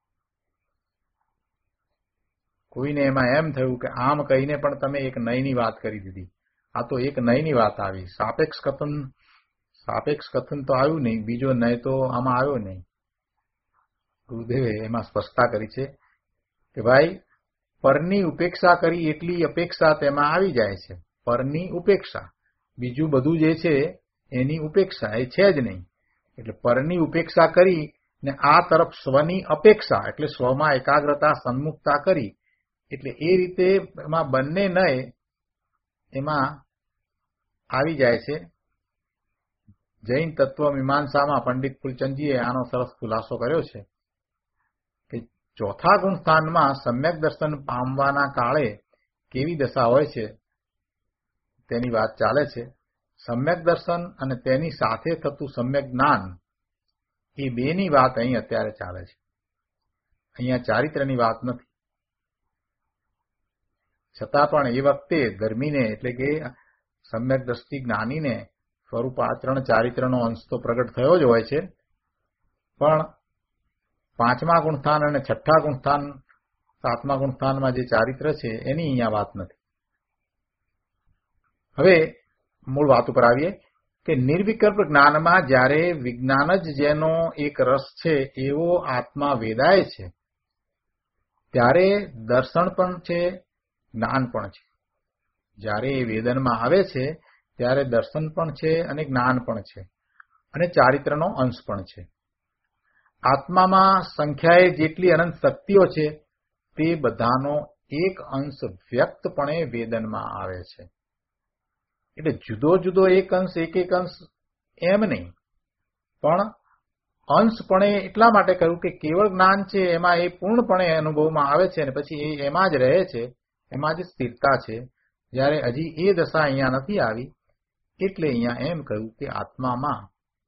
કોઈને એમાં એમ થયું કે આમ કહીને પણ તમે એક નયની વાત કરી દીધી. આ તો એક નયની વાત આવી. સાપેક્ષ કથન સાપેક્ષ કથન તો આવ્યું નહીં, બીજો નય તો આમાં આવ્યો નહીં. ગુરુદેવે એમાં સ્પષ્ટતા કરી છે કે ભાઈ, પરની ઉપેક્ષા કરી એટલી અપેક્ષા તેમાં આવી જાય છે. પરની ઉપેક્ષા, બીજું બધું જે છે એની ઉપેક્ષા એ છે જ નહીં. એટલે પરની ઉપેક્ષા કરી ને આ તરફ સ્વની અપેક્ષા, એટલે સ્વમાં એકાગ્રતા, સન્મુખતા કરી, એટલે એ રીતે એમાં બંને નય એમાં આવી જાય છે. જૈન તત્વ મીમાંસામાં પંડિત ફૂલચંદજીએ આનો સરસ ખુલાસો કર્યો છે કે ચોથા ગુણ સ્થાનમાં સમ્યક દર્શન પામવાના કાળે કેવી દશા હોય છે તેની વાત ચાલે છે. સમ્યક દર્શન અને તેની સાથે થતું સમ્યક જ્ઞાન, એ બેની વાત અહીં અત્યારે ચાલે છે. અહીંયા ચારિત્રની વાત નથી. છતાં પણ એ વખતે ધર્મીને, એટલે કે સમ્યક દ્રષ્ટિ જ્ઞાનીને સ્વરૂપ આચરણ ચારિત્રનો અંશ તો પ્રગટ થયો જ હોય છે, પણ પાંચમા ગુણસ્થાન અને છઠ્ઠા ગુણસ્થાન, સાતમા ગુણસ્થાનમાં જે ચારિત્ર છે એની અહીંયા વાત નથી. હવે મૂળ વાત ઉપર આવીએ કે નિર્વિકલ્પ જ્ઞાનમાં જ્યારે વિજ્ઞાન જ જેનો એક રસ છે એવો આત્મા વેદાય છે, ત્યારે દર્શન પણ છે, જ્ઞાન પણ છે. જ્યારે એ વેદનમાં આવે છે ત્યારે દર્શન પણ છે અને જ્ઞાન પણ છે અને ચારિત્રનો અંશ પણ છે. આત્મામાં સંખ્યાએ જેટલી અનંત શક્તિઓ છે તે બધાનો એક અંશ વ્યક્તપણે વેદનમાં આવે છે. એટલે જુદો જુદો એક અંશ, એક એક અંશ એમ નહીં, પણ અંશપણે એટલા માટે કહ્યું કે કેવળ જ્ઞાન છે એમાં એ પૂર્ણપણે અનુભવમાં આવે છે અને પછી એ એમાં જ રહે છે, એમાં જ સ્થિરતા છે. જ્યારે હજી એ દશા અહીંયા નથી આવી, એટલે અહીંયા એમ કહ્યું કે આત્મામાં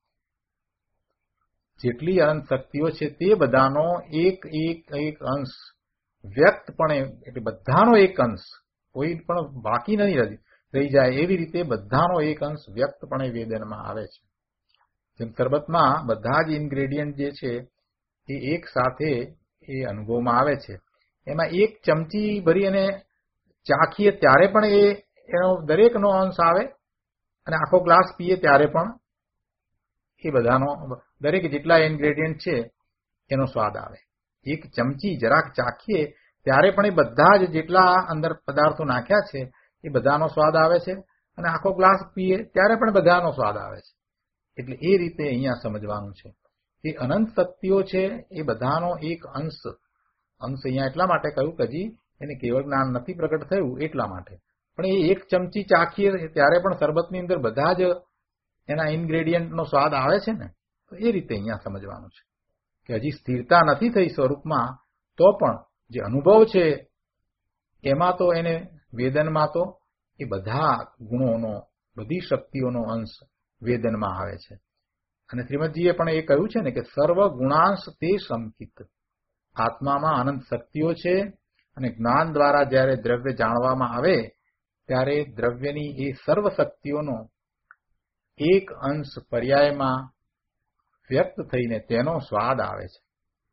જેટલી અનંત શક્તિઓ છે તે બધાનો એક એક એક અંશ વ્યક્તપણે, એટલે બધાનો એક અંશ, કોઈ પણ બાકી નહીં રહી જાય એવી રીતે બધાનો એક અંશ વ્યક્તપણે વેદનમાં આવે છે. જેમ શરબતમાં બધા જ ઇન્ગ્રેડિયન્ટ જે છે એ એક સાથે એ અનુભવમાં આવે છે. એમાં એક ચમચી ભરી અને ચાખીએ ત્યારે પણ એ એનો દરેકનો અંશ આવે અને આખો ગ્લાસ પીએ ત્યારે પણ એ બધાનો દરેક જેટલા ઇન્ગ્રેડિયન્ટ છે એનો સ્વાદ આવે. એક ચમચી જરાક ચાખીએ ત્યારે પણ એ બધા જ જેટલા અંદર પદાર્થો નાખ્યા છે એ બધાનો સ્વાદ આવે છે, અને આખો ગ્લાસ પીએ ત્યારે પણ બધાનો સ્વાદ આવે છે. એટલે એ રીતે અહીંયા સમજવાનું છે. એ અનંત શક્તિઓ છે એ બધાનો એક અંશ અંશ અહીંયા એટલા માટે કહ્યું કે હજી એને કેવળ જ્ઞાન નથી પ્રગટ થયું એટલા માટે. પણ એ એક ચમચી ચાખીએ ત્યારે પણ શરબતની અંદર બધા જ એના ઇન્ગ્રેડિયન્ટનો સ્વાદ આવે છે ને. તો એ રીતે અહીંયા સમજવાનું છે કે હજી સ્થિરતા નથી થઈ સ્વરૂપમાં, તો પણ જે અનુભવ છે એમાં તો એને વેદનમાં તો એ બધા ગુણોનો બધી શક્તિઓનો અંશ વેદનમાં આવે છે. અને શ્રીમદજીએ પણ એ કહ્યું છે ને કે સર્વ ગુણાંશ તે સંકિત. આત્મામાં અનંત શક્તિઓ છે, અને જ્ઞાન દ્વારા જ્યારે દ્રવ્ય જાણવામાં આવે ત્યારે દ્રવ્યની એ સર્વ શક્તિઓનો એક અંશ પર્યાયમાં વ્યક્ત થઈને તેનો સ્વાદ આવે છે.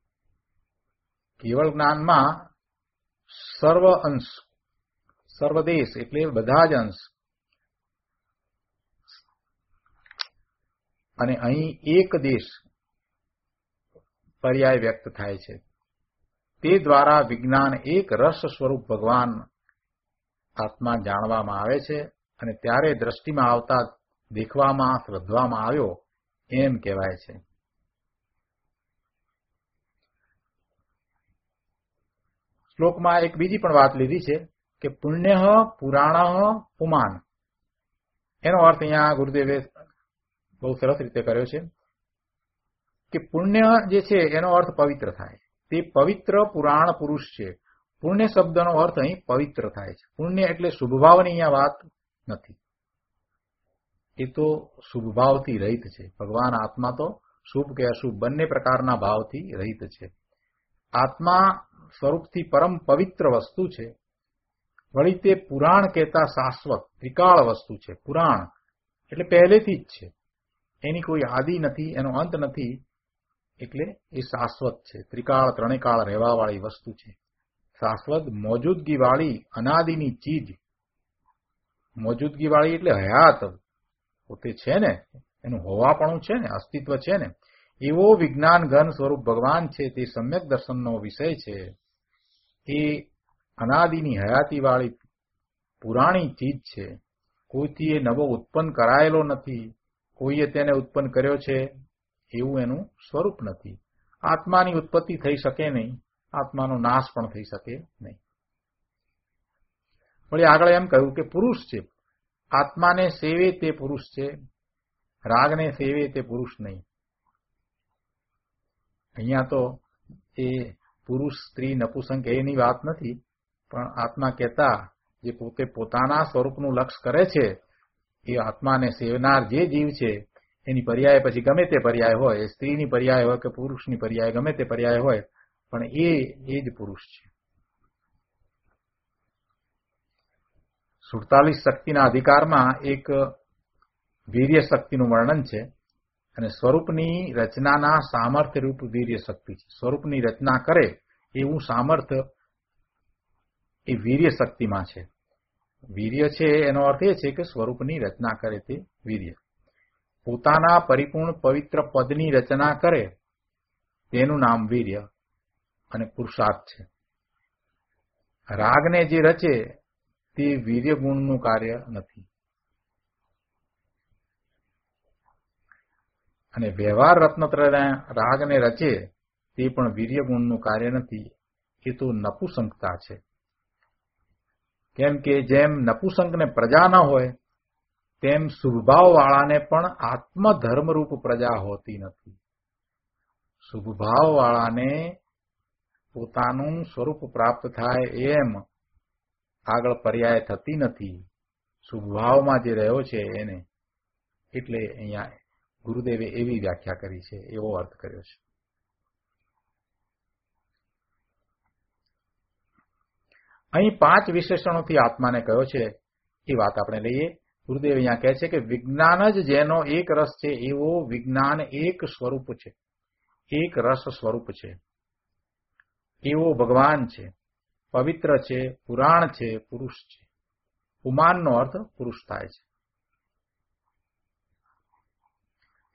કેવળ જ્ઞાનમાં સર્વ અંશ સર્વદેશ એટલે બધા જ અંશ, અને અહીં એક દેશ પર્યાય વ્યક્ત થાય છે. તે દ્વારા વિજ્ઞાન એક રસ સ્વરૂપ ભગવાન આત્મા જાણવામાં આવે છે, અને ત્યારે દ્રષ્ટિમાં આવતા દેખવામાં શ્રદ્ધવામાં આવ્યો એમ કહેવાય છે. શ્લોકમાં એક બીજી પણ વાત લીધી છે કે પુણ્ય પુરાણ પુમાન. એનો અર્થ અહીંયા ગુરુદેવે બહુ સરસ રીતે કર્યો છે કે પુણ્ય જે છે એનો અર્થ પવિત્ર થાય. તે પવિત્ર પુરાણ પુરુષ છે. પુણ્ય શબ્દનો અર્થ અહીં પવિત્ર થાય છે. પુણ્ય એટલે શુભભાવની અહીંયા વાત નથી, એ તો શુભભાવથી રહિત છે. ભગવાન આત્મા તો શુભ કે અશુભ બંને પ્રકારના ભાવથી રહિત છે. આત્મા સ્વરૂપથી પરમ પવિત્ર વસ્તુ છે. વળી તે પુરાણ કહેતા શાશ્વત ત્રિકાળ વસ્તુ છે. પુરાણ એટલે પહેલેથી જ છે, એની કોઈ આદિ નથી, એનો અંત નથી, એટલે એ શાશ્વત છે. ત્રિકાળ ત્રણેકાળ રહેવાવાળી વસ્તુ છે. શાશ્વત મોજૂદગીવાળી અનાદિની ચીજ. મોજૂદગીવાળી એટલે હયાત પોતે છે ને, એનું હોવાપણું છે ને, અસ્તિત્વ છે ને, એવો વિજ્ઞાન ઘન સ્વરૂપ ભગવાન છે. તે સમ્યક દર્શનનો વિષય છે. એ અનાદિની હયાતીવાળી પુરાણી ચીજ છે. કોઈથી એ નવો ઉત્પન્ન કરાયેલો નથી, કોઈએ તેને ઉત્પન્ન કર્યો છે એવું એનું સ્વરૂપ નથી. આત્માની ઉત્પત્તિ થઈ શકે નહીં, આત્માનો નાશ પણ થઈ શકે નહીં. વળી આગળ એમ કહ્યું કે પુરુષ છે. આત્માને સેવે તે પુરુષ છે, રાગને સેવે તે પુરુષ નહીં. અહીંયા તો એ પુરુષ સ્ત્રી નપુસંક એની વાત નથી, પણ આત્મા કહેતા જે પોતે પોતાના સ્વરૂપનું લક્ષ્ય કરે છે એ આત્માને સેવનાર જે જીવ છે એની પર્યાય પછી ગમે તે પર્યાય હોય, સ્ત્રીની પર્યાય હોય કે પુરુષની પર્યાય ગમે તે પર્યાય હોય, પણ એ એ જ પુરુષ છે. સુડતાલીસ શક્તિના અધિકારમાં એક વીર્ય શક્તિનું વર્ણન છે, અને સ્વરૂપની રચનાના સામર્થ્ય રૂપ વીર્ય શક્તિ છે. સ્વરૂપની રચના કરે એવું સામર્થ્ય એ વીર્ય શક્તિમાં છે. વીર્ય છે એનો અર્થ એ છે કે સ્વરૂપની રચના કરે તે વીર્ય. પોતાના પરિપૂર્ણ પવિત્ર પદની રચના કરે તેનું નામ વીર્ય અને પુરુષાર્થ છે. રાગને જે રચે તે વીર્ય ગુણનું કાર્ય નથી, અને વ્યવહાર રત્નત્રયના રાગને રચે તે પણ વીર્ય ગુણનું કાર્ય નથી. એ તો નપુસંકતા છે. કેમ કે જેમ નપુસંકને પ્રજા ન હોય તેમ શુભભાવવાળાને પણ આત્મધર્મરૂપ પ્રજા હોતી નથી. શુભભાવવાળાને પોતાનું સ્વરૂપ પ્રાપ્ત થાય એમ આગળ પર્યાય થતી નથી. શુભભાવમાં જે રહ્યો છે એને, એટલે અહીંયા ગુરુદેવે એવી વ્યાખ્યા કરી છે, એવો અર્થ કર્યો છે. અહીં પાંચ વિશેષણોથી આત્માને કયો છે એ વાત આપણે લઈએ. ગુરુદેવ અહીંયા કહે છે કે વિજ્ઞાન જ જેનો એક રસ છે એવો વિજ્ઞાન એક સ્વરૂપ છે, એક રસ સ્વરૂપ છે, એવો ભગવાન છે. પવિત્ર છે, પુરાણ છે, પુરુષ છે. પુમાનનો અર્થ પુરુષ થાય છે.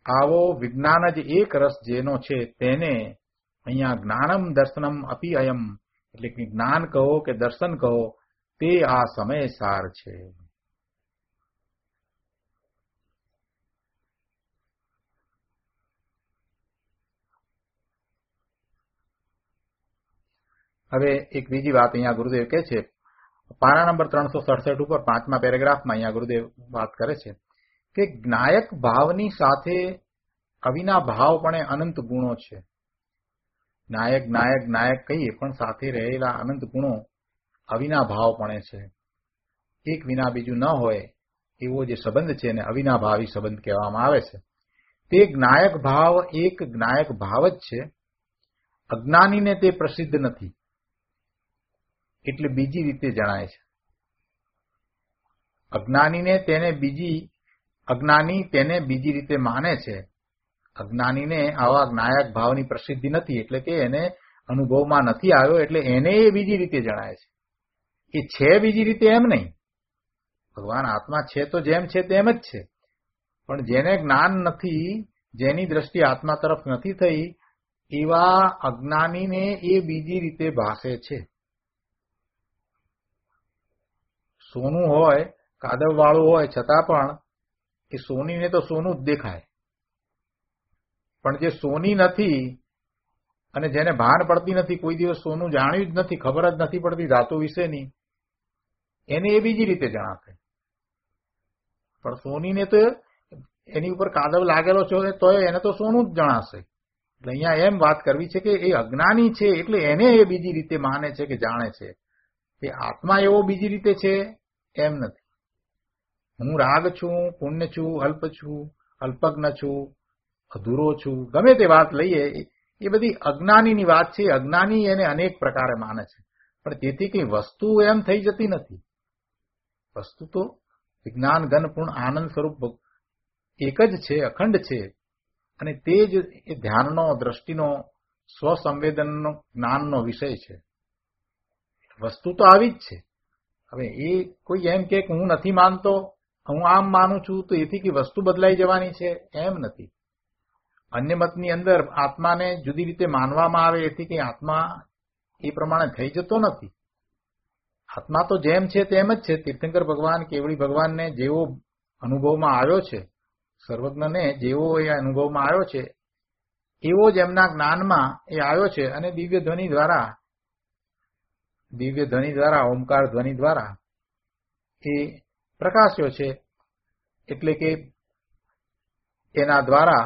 આવો વિજ્ઞાન જ એક રસ જેનો છે તેને અહીંયા જ્ઞાનમ દર્શનમ અપી અયમ, એટલે કે જ્ઞાન કહો કે દર્શન કહો તે આ સમય સાર છે. હવે એક બીજી વાત અહીંયા ગુરુદેવ કહે છે, પાના નંબર ત્રણસો સડસઠ ઉપર પાંચમા પેરેગ્રાફમાં અહીંયા ગુરુદેવ વાત કરે છે કે જ્ઞાયક ભાવની સાથે અવિના ભાવ પણ અનંત ગુણો છે. નાયક નાયક નાયક કહીએ પણ સાથે રહેલા અનંત ગુણો અવિના ભાવ પણ છે. એક વિના બીજું ન હોય એવો જે સંબંધ છે ને અવિના ભાવી સંબંધ કહેવામાં આવે છે. તે જ્ઞાયક ભાવ એક જ્ઞાયક ભાવ જ છે. અજ્ઞાનીને તે પ્રસિદ્ધ નથી એટલે બીજી રીતે જણાય છે. અજ્ઞાનીને તેને બીજી અજ્ઞાની તેને બીજી રીતે માને છે. અજ્ઞાનીને આવા જ્ઞાયક ભાવની પ્રસિદ્ધિ નથી એટલે કે એને અનુભવમાં નથી આવ્યો એટલે એને એ બીજી રીતે જણાય છે. એ છે બીજી રીતે એમ નહીં. ભગવાન આત્મા છે તો જેમ છે તેમ જ છે, પણ જેને જ્ઞાન નથી, જેની દ્રષ્ટિ આત્મા તરફ નથી થઈ, એવા અજ્ઞાનીને એ બીજી રીતે ભાસે છે. સોનું હોય, કાદવ વાળું હોય, છતાં પણ એ સોનીને તો સોનું જ દેખાય, પણ જે સોની નથી અને જેને ભાન પડતી નથી, કોઈ દિવસ સોનું જાણ્યું જ નથી, ખબર જ નથી પડતી ધાતુ વિશેની, એને એ બીજી રીતે જણાશે. પણ સોનીને તો એની ઉપર કાદવ લાગેલો છે તો એને તો સોનું જ જણાશે. એટલે અહીંયા એમ વાત કરવી છે કે એ અજ્ઞાની છે એટલે એને એ બીજી રીતે માને છે કે જાણે છે. એ આત્મા એવો બીજી રીતે છે એમ નથી. હું રાગ છું, પુણ્ય છું, અલ્પ છું, અલ્પજ્ઞ છું, અધૂરો છું, ગમે તે વાત લઈએ એ બધી અજ્ઞાનીની વાત છે. અજ્ઞાની એને અનેક પ્રકારે માને છે, પણ તેથી કઈ વસ્તુ એમ થઈ જતી નથી. વસ્તુ તો વિજ્ઞાન ઘન પૂર્ણ આનંદ સ્વરૂપ એક જ છે, અખંડ છે, અને તે જ એ ધ્યાનનો, દ્રષ્ટિનો, સ્વસંવેદનનો, જ્ઞાનનો વિષય છે. વસ્તુ તો આવી જ છે. હવે એ કોઈ એમ કે હું નથી માનતો, હું આમ માનું છું તો એથી કે વસ્તુ બદલાઈ જવાની છે એમ નથી. અન્ય મતની અંદર આત્માને જુદી રીતે માનવામાં આવે એથી કે આત્મા એ પ્રમાણે થઈ જતો નથી. આત્મા તો જેમ છે તેમ જ છે. તીર્થંકર ભગવાન, કેવડી ભગવાનને જેવો અનુભવમાં આવ્યો છે, સર્વજ્ઞને જેવો એ અનુભવમાં આવ્યો છે એવો જ એમના જ્ઞાનમાં એ આવ્યો છે. અને દિવ્ય ધ્વનિ દ્વારા દિવ્ય ધ્વનિ દ્વારા ઓમકાર ધ્વનિ દ્વારા એ પ્રકાશ્યો છે. એટલે કે એના દ્વારા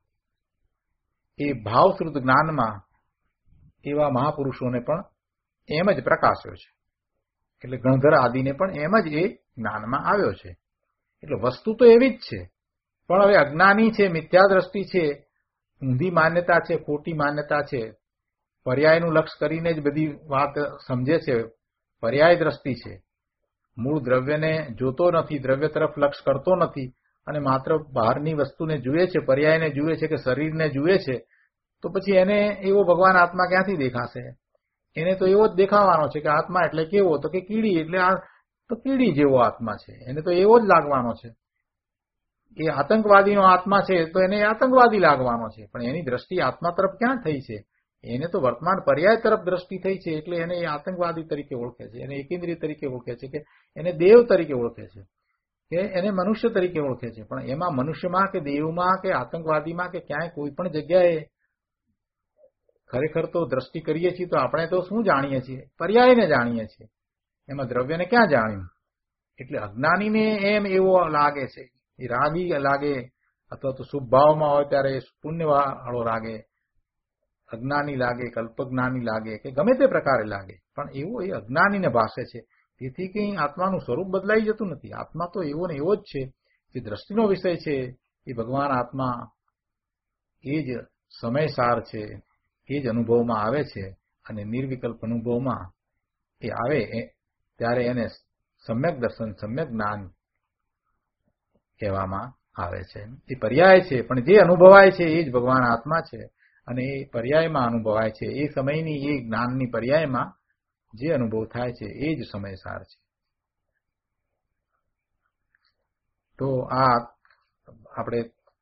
એ ભાવશ્રુત જ્ઞાનમાં એવા મહાપુરુષોને પણ એમ જ પ્રકાશ્યો છે. એટલે ગણધર આદિને પણ એમ જ એ જ્ઞાનમાં આવ્યો છે. એટલે વસ્તુ તો એવી જ છે, પણ હવે અજ્ઞાની છે, મિથ્યા દ્રષ્ટિ છે, ઊંધી માન્યતા છે, ખોટી માન્યતા છે, પર્યાયનું લક્ષ કરીને જ બધી વાત સમજે છે, પર્યાય દ્રષ્ટિ છે. મૂળ દ્રવ્યને જોતો નથી, દ્રવ્ય તરફ લક્ષ કરતો નથી અને માત્ર બહારની વસ્તુને જુએ છે, પર્યાયને જુએ છે કે શરીરને જુએ છે, તો પછી એને એવો ભગવાન આત્મા ક્યાંથી દેખાશે? એને તો એવો જ દેખાવાનો છે કે આત્મા એટલે કેવો, તો કે કીડી, એટલે આ તો કીડી જેવો આત્મા છે, એને તો એવો જ લાગવાનો છે. એ આતંકવાદીનો આત્મા છે તો એને આતંકવાદી લાગવાનો છે, પણ એની દ્રષ્ટિ આત્મા તરફ ક્યાં થઈ છે? એને તો વર્તમાન પર્યાય તરફ દ્રષ્ટિ થઈ છે, એટલે એને એ આતંકવાદી તરીકે ઓળખે છે, એને એકેન્દ્રિય તરીકે ઓળખે છે, કે એને દેવ તરીકે ઓળખે છે, કે એને મનુષ્ય તરીકે ઓળખે છે. પણ એમાં મનુષ્યમાં કે દેવમાં કે આતંકવાદીમાં કે ક્યાંય કોઈ પણ જગ્યાએ ખરેખર તો દ્રષ્ટિ કરીએ છીએ તો આપણે તો શું જાણીએ છીએ? પર્યાયને જાણીએ છીએ, એમાં દ્રવ્યને ક્યાં જાણ્યું? એટલે અજ્ઞાનીને એમ એવો લાગે છે, એ રાગી લાગે, અથવા તો શુભ ભાવમાં હોય ત્યારે પુણ્યવાળો લાગે, અજ્ઞાની લાગે, કલ્પજ્ઞાની લાગે, કે ગમે તે પ્રકારે લાગે, પણ એવો એ અજ્ઞાનીને ભાષે છે. તેથી કંઈ આત્માનું સ્વરૂપ બદલાઈ જતું નથી. આત્મા તો એવો ને એવો જ છે. જે દ્રષ્ટિનો વિષય છે એ ભગવાન આત્મા એ જ સમયસાર છે, એ જ અનુભવમાં આવે છે. અને નિર્વિકલ્પ અનુભવમાં એ આવે ત્યારે એને સમ્યક દર્શન, સમ્યક જ્ઞાન કહેવામાં આવે છે. એ પર્યાય છે, પણ જે અનુભવાય છે એ જ ભગવાન આત્મા છે. અને એ પર્યાયમાં અનુભવાય છે, એ સમયની એ જ્ઞાનની પર્યાયમાં જે અનુભવ થાય છે એ જ સમયસાર છે. તો આ આપણે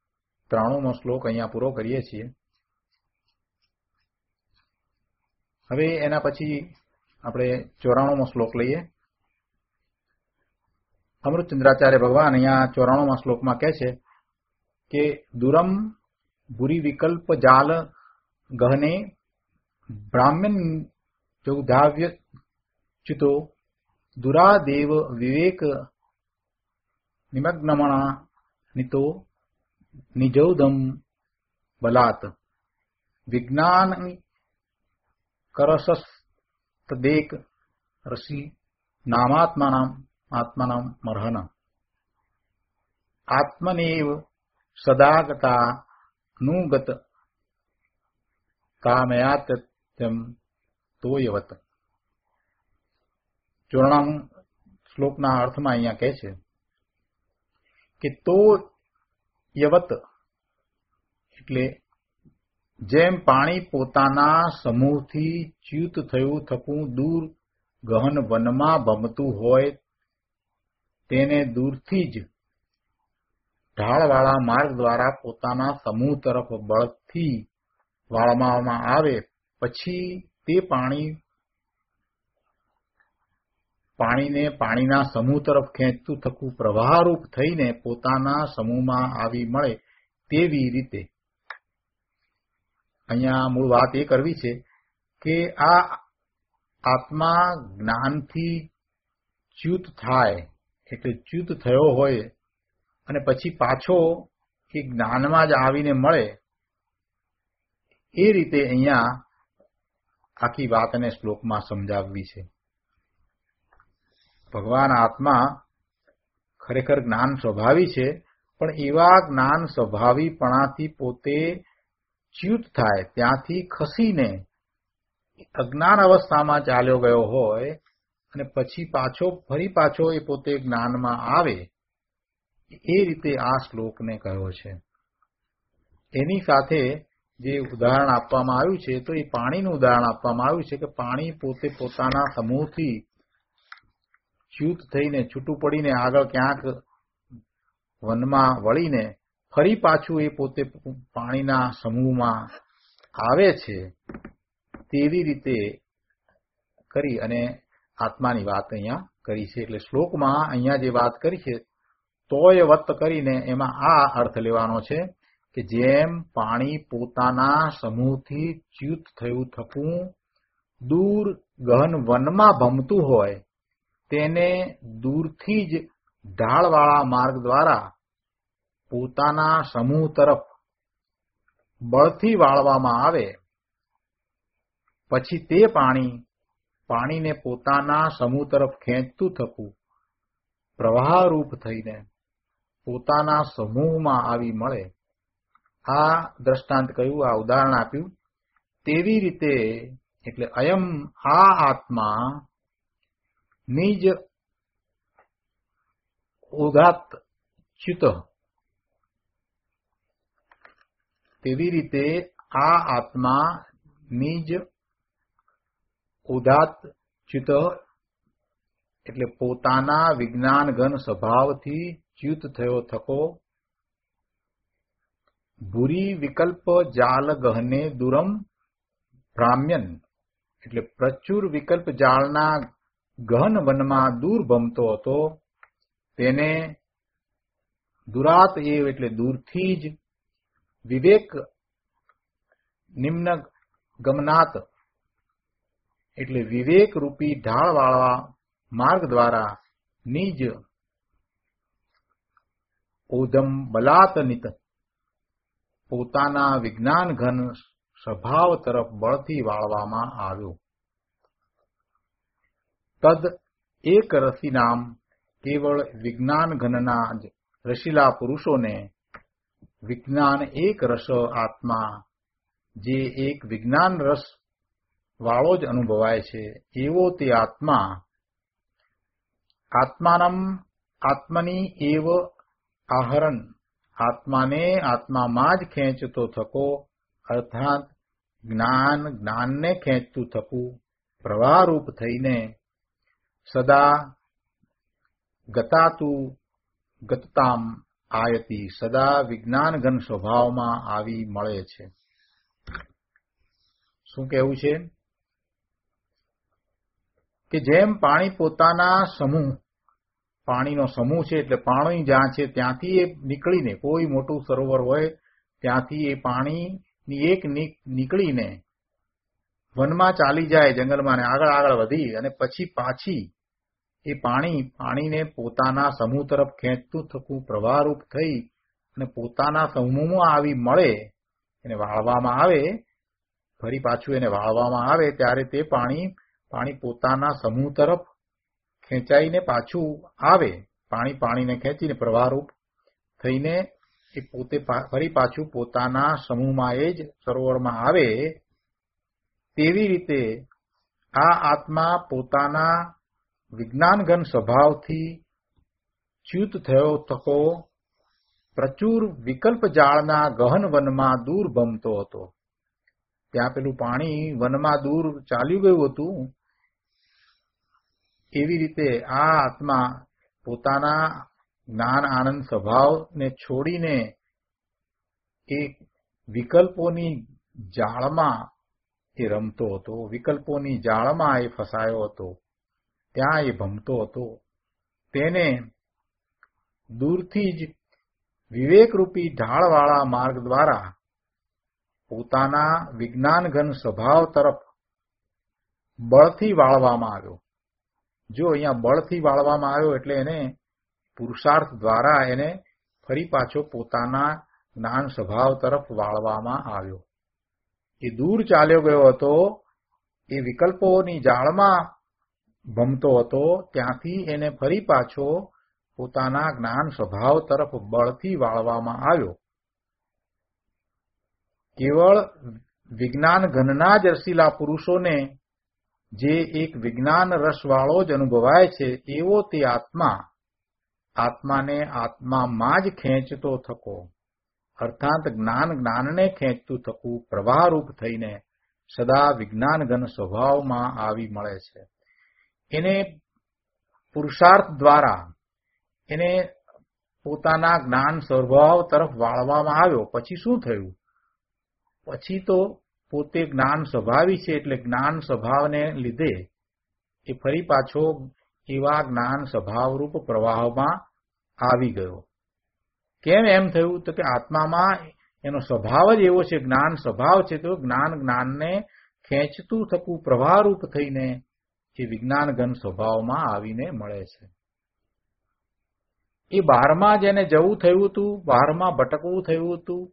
ત્રાણુંમો શ્લોક અહીંયા પૂરો કરીએ છીએ. હવે એના પછી આપણે ચોરાણુંમો શ્લોક લઈએ. અમૃતચંદ્રાચાર્ય ભગવાન અહીંયા ચોરાણુંમા શ્લોકમાં કહે છે કે દુરમ બુરી વિકલ્પ જાલ ગહને બ્રાહ્મણ ચૌધાવ્ય ચિતો દુરાદેવ વિવેક નિમગ્નમણા નિતો નિજૌદમ બલાત વિજ્ઞાન કરસસ્તદેક રસી નામાત્માનામ આત્માનામ મર્હન આત્મનેવ સદાગતા નુગત કામયાત્યમ તોયવત. ચોરાણું શ્લોકના અર્થમાં અહીંયા કહે છે કે તો યવત એટલે જેમ પાણી પોતાના સમૂહથી ચ્યુત થયું થકું દૂર ગહન વનમાં ભમતું હોય તેને દૂરથી જ ઢાળવાળા માર્ગ દ્વારા પોતાના સમૂહ તરફ બળથી વાળવામાં આવે પછી તે પાણી પાણીને પાણીના સમૂહ તરફ ખેંચતું થકું પ્રવાહરૂપ થઈને પોતાના સમૂહમાં આવી મળે તેવી રીતે. અહીંયા મૂળ વાત એ કરવી છે કે આ આત્મા જ્ઞાનથી ચ્યુત થાય એટલે ચ્યુત થયો હોય અને પછી પાછો એ જ્ઞાનમાં જ આવીને મળે એ રીતે અહીંયા આખી વાતને શ્લોકમાં સમજાવવી છે. ભગવાન આત્મા ખરેખર જ્ઞાન સ્વભાવી છે, પણ એવા જ્ઞાન સ્વભાવીપણાથી પોતે ચ્યુત થાય ત્યાંથી ખસીને અજ્ઞાન અવસ્થામાં ચાલ્યો ગયો હોય અને પછી પાછો ફરી પાછો એ પોતે જ્ઞાનમાં આવે એ રીતે આ શ્લોકને કહ્યો છે. એની સાથે જે ઉદાહરણ આપવામાં આવ્યું છે તો એ પાણીનું ઉદાહરણ આપવામાં આવ્યું છે કે પાણી પોતે પોતાના સમૂહથી ચ્યુત થઈને છૂટું પડીને આગળ ક્યાંક વનમાં વળીને ફરી પાછું એ પોતે પાણીના સમૂહમાં આવે છે તેવી રીતે કરી અને આત્માની વાત અહીંયા કરી છે. એટલે શ્લોકમાં અહીંયા જે વાત કરી છે તોય વત કરીને એમાં આ અર્થ લેવાનો છે કે જેમ પાણી પોતાના સમૂહથી ચ્યુત થયું થકું દૂર ગહન વનમાં ભમતું હોય તેને દૂરથી જ ઢાળવાળા માર્ગ દ્વારા પોતાના સમૂહ તરફ બળથી વાળવામાં આવે પછી તે પાણી પાણીને પોતાના સમૂહ તરફ ખેંચતું થકું પ્રવાહરૂપ થઈને પોતાના સમૂહમાં આવી મળે. આ દ્રષ્ટાંત કહ્યું, આ ઉદાહરણ આપ્યું. તેવી રીતે એટલે અયમ આ આત્મા નિજ ઉદાત ચ્યુત તેવી રીતે આ આત્મા નિજ ઉદાત ચ્યુત એટલે પોતાના વિજ્ઞાન ઘન સ્વભાવથી ચ્યુત થયો થકો ભૂરી વિકલ્પ જાલ ગહને દુરમ ભ્રામ્યન એટલે પ્રચુર વિકલ્પ જાળના ગહન વનમાં દૂર ભમતો હતો તેને દુરાત એવ એટલે દૂરથી જ વિવેક નિમ્ન ગમનાત એટલે વિવેક રૂપી ઢાળવાળા માર્ગ દ્વારા નિજ ઓધમ બલાતનિત પોતાના વિજ્ઞાન ઘન સ્વભાવ તરફ બળથી વાળવામાં આવ્યો. તદ એક રસી નામ કેવળ વિજ્ઞાન ઘનના જ રસીલા પુરુષોને વિજ્ઞાન એક રસ આત્મા જે એક વિજ્ઞાન રસ વાળો જ અનુભવાય છે એવો તે આત્મા આત્માનમ આત્મની એવ આહરણ આત્માને આત્મામાં જ ખેંચતો થકો અર્થાત જ્ઞાન જ્ઞાનને ખેંચતું થકું પ્રવાહરૂપ થઈને સદા ગતાતુ ગતતામ આયતી સદા વિજ્ઞાન ઘન સ્વભાવમાં આવી મળે છે. શું કહેવું છે કે જેમ પાણી પોતાના સમૂહ પાણીનો સમૂહ છે એટલે પાણી જ્યાં છે ત્યાંથી એ નીકળીને કોઈ મોટું સરોવર હોય ત્યાંથી એ પાણીની એક નીકળીને વનમાં ચાલી જાય જંગલમાં ને આગળ આગળ વધી અને પછી પાછી એ પાણી પાણીને પોતાના સમૂહ તરફ ખેંચતું થતું પ્રવાહરૂપ થઈ અને પોતાના સમૂહમાં આવી મળે એને વાળવામાં આવે ફરી પાછું એને વાળવામાં આવે ત્યારે તે પાણી પાણી પોતાના સમૂહ તરફ ખેંચાઈને પાછું આવે પાણી પાણીને ખેંચીને પ્રવાહરૂપ થઈને એ પોતે ફરી પાછું પોતાના સમૂહમાં એ જ સરોવરમાં આવે તેવી રીતે આ આત્મા પોતાના વિજ્ઞાનઘન સ્વભાવથી ચ્યુત થયો થકો પ્રચુર વિકલ્પ જાળના ગહન વનમાં દૂર ભમતો હતો. ત્યાં પેલું પાણી વનમાં દૂર ચાલ્યું ગયું હતું એવી રીતે આ આત્મા પોતાના જ્ઞાન આનંદ સ્વભાવને છોડીને એ વિકલ્પોની જાળમાં એ રમતો હતો, વિકલ્પોની જાળમાં એ ફસાયો હતો, ત્યાં એ ભમતો હતો. તેને દૂરથી જ વિવેકરૂપી ઢાળવાળા માર્ગ દ્વારા પોતાના વિજ્ઞાનઘન સ્વભાવ તરફ બળથી વાળવામાં આવ્યો. જો અહીંયા બળથી વાળવામાં આવ્યો એટલે એને પુરુષાર્થ દ્વારા એને ફરી પાછો પોતાના જ્ઞાન સ્વભાવ તરફ વાળવામાં આવ્યો. એ દૂર ચાલ્યો ગયો હતો, એ વિકલ્પોની જાળમાં ભમતો હતો, ત્યાંથી એને ફરી પાછો પોતાના જ્ઞાન સ્વભાવ તરફ બળથી વાળવામાં આવ્યો. કેવળ વિજ્ઞાન ઘનના જ રસીલા પુરુષોને જે એક વિજ્ઞાન રસવાળો જ અનુભવાય છે એવો તે આત્મા આત્માને આત્મામાં જ ખેંચતો થકો અર્થાત જ્ઞાન જ્ઞાનને ખેંચતું થકું પ્રવાહરૂપ થઈને સદા વિજ્ઞાન ઘન સ્વભાવમાં આવી મળે છે. એને પુરુષાર્થ દ્વારા એને પોતાના જ્ઞાન સ્વભાવ તરફ વાળવામાં આવ્યો. પછી શું થયું? પછી તો પોતે જ્ઞાન સ્વભાવી છે એટલે જ્ઞાન સ્વભાવને લીધે એ ફરી પાછો એવા જ્ઞાન સ્વભાવરૂપ પ્રવાહમાં આવી ગયો. કેમ એમ થયું? તો કે આત્મામાં એનો સ્વભાવ જ એવો છે, જ્ઞાન સ્વભાવ છે, તો જ્ઞાન જ્ઞાનને ખેંચતું થકું પ્રવાહરૂપ થઈને એ વિજ્ઞાન ઘન સ્વભાવમાં આવીને મળે છે. એ બહારમાં જેને જવું થયું હતું, બહારમાં ભટકવું થયું હતું,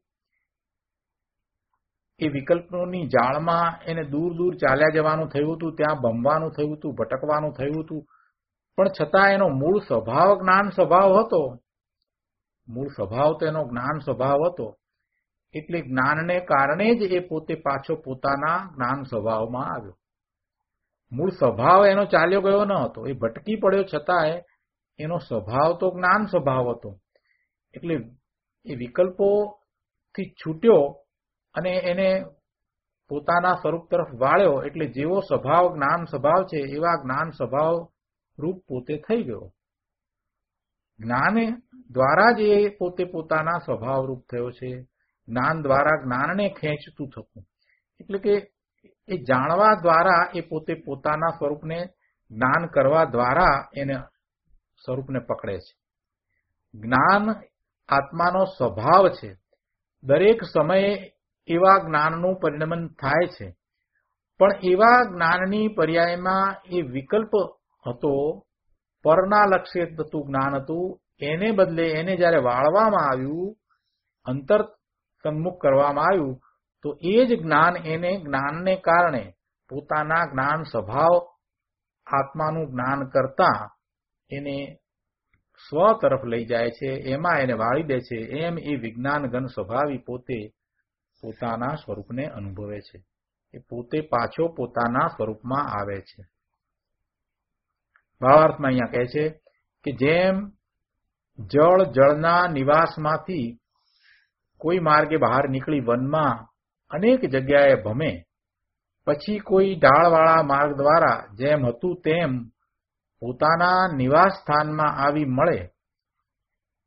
એ વિકલ્પોની જાળમાં એને દૂર દૂર ચાલ્યા જવાનું થયું હતું, ત્યાં ભમવાનું થયું હતું, ભટકવાનું થયું હતું, પણ છતાં એનો મૂળ સ્વભાવ જ્ઞાન સ્વભાવ હતો. મૂળ સ્વભાવ તો એનો જ્ઞાન સ્વભાવ હતો. એટલે જ્ઞાનને કારણે જ એ પોતે પાછો પોતાના જ્ઞાન સ્વભાવમાં આવ્યો. મૂળ સ્વભાવ એનો ચાલ્યો ગયો ન હતો, એ ભટકી પડ્યો, છતાંય એનો સ્વભાવ તો જ્ઞાન સ્વભાવ હતો. એટલે એ વિકલ્પોથી છૂટ્યો અને એને પોતાના સ્વરૂપ તરફ વાળ્યો. એટલે જેવો સ્વભાવ જ્ઞાન સ્વભાવ છે એવા જ્ઞાન સ્વભાવ રૂપ પોતે થઈ ગયો. જ્ઞાન દ્વારા જ એ પોતે પોતાના સ્વભાવ રૂપ થયો છે. જ્ઞાન દ્વારા જ્ઞાનને ખેંચતું થતું, એટલે કે એ જાણવા દ્વારા એ પોતે પોતાના સ્વરૂપને જ્ઞાન કરવા દ્વારા એને સ્વરૂપને પકડે છે. જ્ઞાન આત્માનો સ્વભાવ છે. દરેક સમયે એવા જ્ઞાનનું પરિણમન થાય છે, પણ એવા જ્ઞાનની પર્યાયમાં એ વિકલ્પ હતો, પરના લક્ષ્ય થતું જ્ઞાન હતું. એને બદલે એને જ્યારે વાળવામાં આવ્યું, અંતર સન્મુખ કરવામાં આવ્યું, તો એ જ જ્ઞાન એને જ્ઞાનને કારણે પોતાના જ્ઞાન સ્વભાવ આત્માનું જ્ઞાન કરતા એને સ્વ તરફ લઈ જાય છે, એમાં એને વાળી દે છે. એમ એ વિજ્ઞાન ઘન સ્વભાવી પોતે પોતાના સ્વરૂપને અનુભવે છે. એ પોતે પાછો પોતાના સ્વરૂપમાં આવે છે. ભાવાર્થમાં અહીંયા કહે છે કે જેમ જળ જળના નિવાસમાંથી કોઈ માર્ગે બહાર નીકળી વનમાં અનેક જગ્યાએ ભમે, પછી કોઈ ઢાળવાળા માર્ગ દ્વારા જેમ હતું તેમ પોતાના નિવાસ સ્થાનમાં આવી મળે,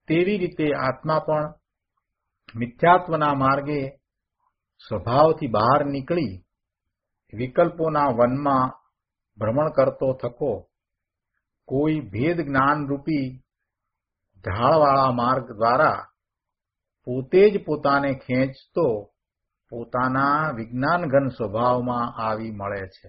તેવી રીતે આત્મા પણ મિથ્યાત્વના માર્ગે સ્વભાવથી બહાર નીકળી વિકલ્પોના વનમાં ભ્રમણ કરતો થકો કોઈ ભેદ જ્ઞાનરૂપી ઢાળવાળા માર્ગ દ્વારા પોતે જ પોતાને ખેંચતો પોતાના વિજ્ઞાનઘન સ્વભાવમાં આવી મળે છે.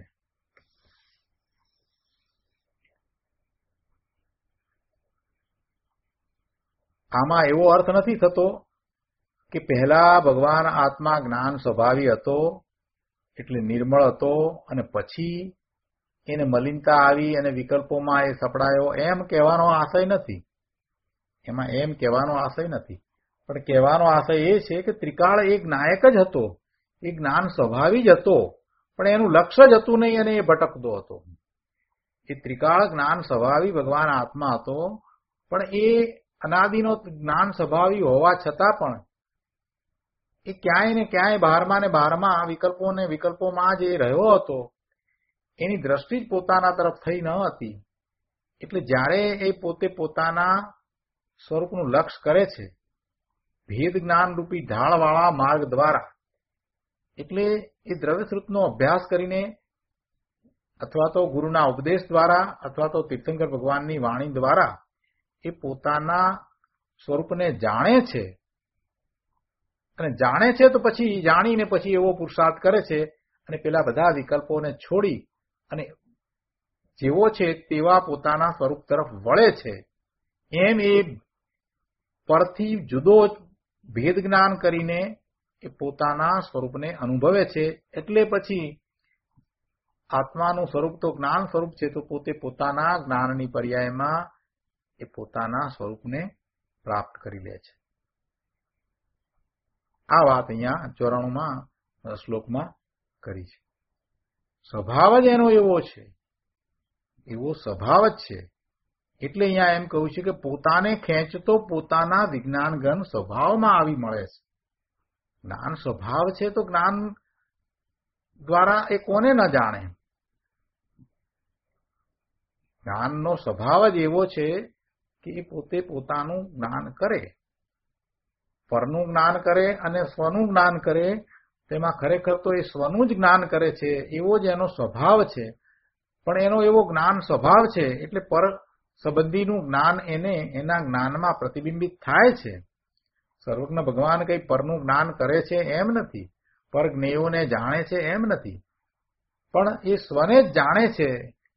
આમાં એવો અર્થ નથી થતો કે પહેલા ભગવાન આત્મા જ્ઞાન સ્વભાવી હતો એટલે નિર્મળ હતો અને પછી એને મલિનતા આવી અને વિકલ્પોમાં એ સપડાયો, એમ કહેવાનો આશય નથી. એમાં એમ કહેવાનો આશય નથી, પણ કહેવાનો આશય એ છે કે ત્રિકાળ એક નાયક જ હતો, એ જ્ઞાન સ્વભાવી જ હતો, પણ એનું લક્ષ્ય જ હતું નહીં અને એ ભટકતો હતો. એ ત્રિકાળ જ્ઞાન સ્વભાવી ભગવાન આત્મા હતો, પણ એ અનાદિનો જ્ઞાન સ્વભાવી હોવા છતાં પણ એ ક્યાંય ને ક્યાંય બહારમાં ને બહારમાં વિકલ્પો ને વિકલ્પોમાં જે રહ્યો હતો એની દ્રષ્ટિ જ પોતાના તરફ થઈ ન હતી. એટલે જ્યારે એ પોતે પોતાના સ્વરૂપનું લક્ષ્ય કરે છે ભેદ જ્ઞાન રૂપી ઢાળવાળા માર્ગ દ્વારા, એટલે એ દ્રવ્યશ્રુતનો અભ્યાસ કરીને અથવા તો ગુરુના ઉપદેશ દ્વારા અથવા તો તીર્થંકર ભગવાનની વાણી દ્વારા એ પોતાના સ્વરૂપને જાણે છે. અને જાણે છે તો પછી જાણીને પછી એવો પુરુષાર્થ કરે છે અને પેલા બધા વિકલ્પોને છોડી અને જેવો છે તેવા પોતાના સ્વરૂપ તરફ વળે છે. એમ એ પરથી જુદો ભેદ જ્ઞાન કરીને એ પોતાના સ્વરૂપને અનુભવે છે. એટલે પછી આત્માનું સ્વરૂપ તો જ્ઞાન સ્વરૂપ છે, તો પોતે પોતાના જ્ઞાનની પર્યાયમાં એ પોતાના સ્વરૂપને પ્રાપ્ત કરી લે છે. આ વાત અહીંયા ચોરાણુંમાં શ્લોકમાં કરી છે. સ્વભાવ જ એનો એવો છે, એવો સ્વભાવ જ છે. એટલે અહીંયા એમ કહ્યું છે કે પોતાને ખેંચતો પોતાના વિજ્ઞાનગન સ્વભાવમાં આવી મળે છે. જ્ઞાન સ્વભાવ છે તો જ્ઞાન દ્વારા એ કોને ન જાણે? જ્ઞાનનો સ્વભાવ જ એવો છે કે એ પોતે પોતાનું જ્ઞાન કરે, પરનું જ્ઞાન કરે અને સ્વનું જ્ઞાન કરે. તેમાં ખરેખર તો એ સ્વનું જ જ્ઞાન કરે છે, એવો જ એનો સ્વભાવ છે. પણ એનો એવો જ્ઞાન સ્વભાવ છે એટલે પર સંબંધીનું જ્ઞાન એને એના જ્ઞાનમાં પ્રતિબિંબિત થાય છે. સર્વજ્ઞ ભગવાન કઈ પરનું જ્ઞાન કરે છે એમ નથી, પર જ્ઞેયોને જાણે છે એમ નથી, પણ એ સ્વને જ જાણે છે.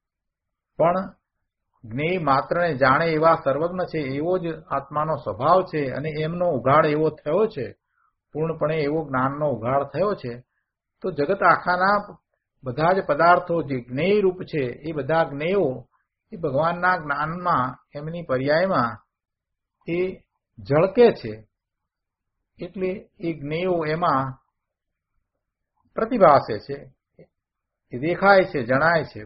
પણ જ્ઞેય માત્રને જાણે એવા સર્વજ્ઞ છે એવો જ આત્માનો સ્વભાવ છે અને એમનો ઉઘાડ એવો થયો છે, પૂર્ણપણે એવો જ્ઞાનનો ઉઘાડ થયો છે. તો જગત આખાના બધા જ પદાર્થો જે જ્ઞેય રૂપ છે એ બધા જ્ઞેયો એ ભગવાનના જ્ઞાનમાં એમની પર્યાયમાં એ ઝળકે છે. એટલે એ જ્ઞેયો એમાં પ્રતિભાસે છે, એ દેખાય છે, જણાય છે.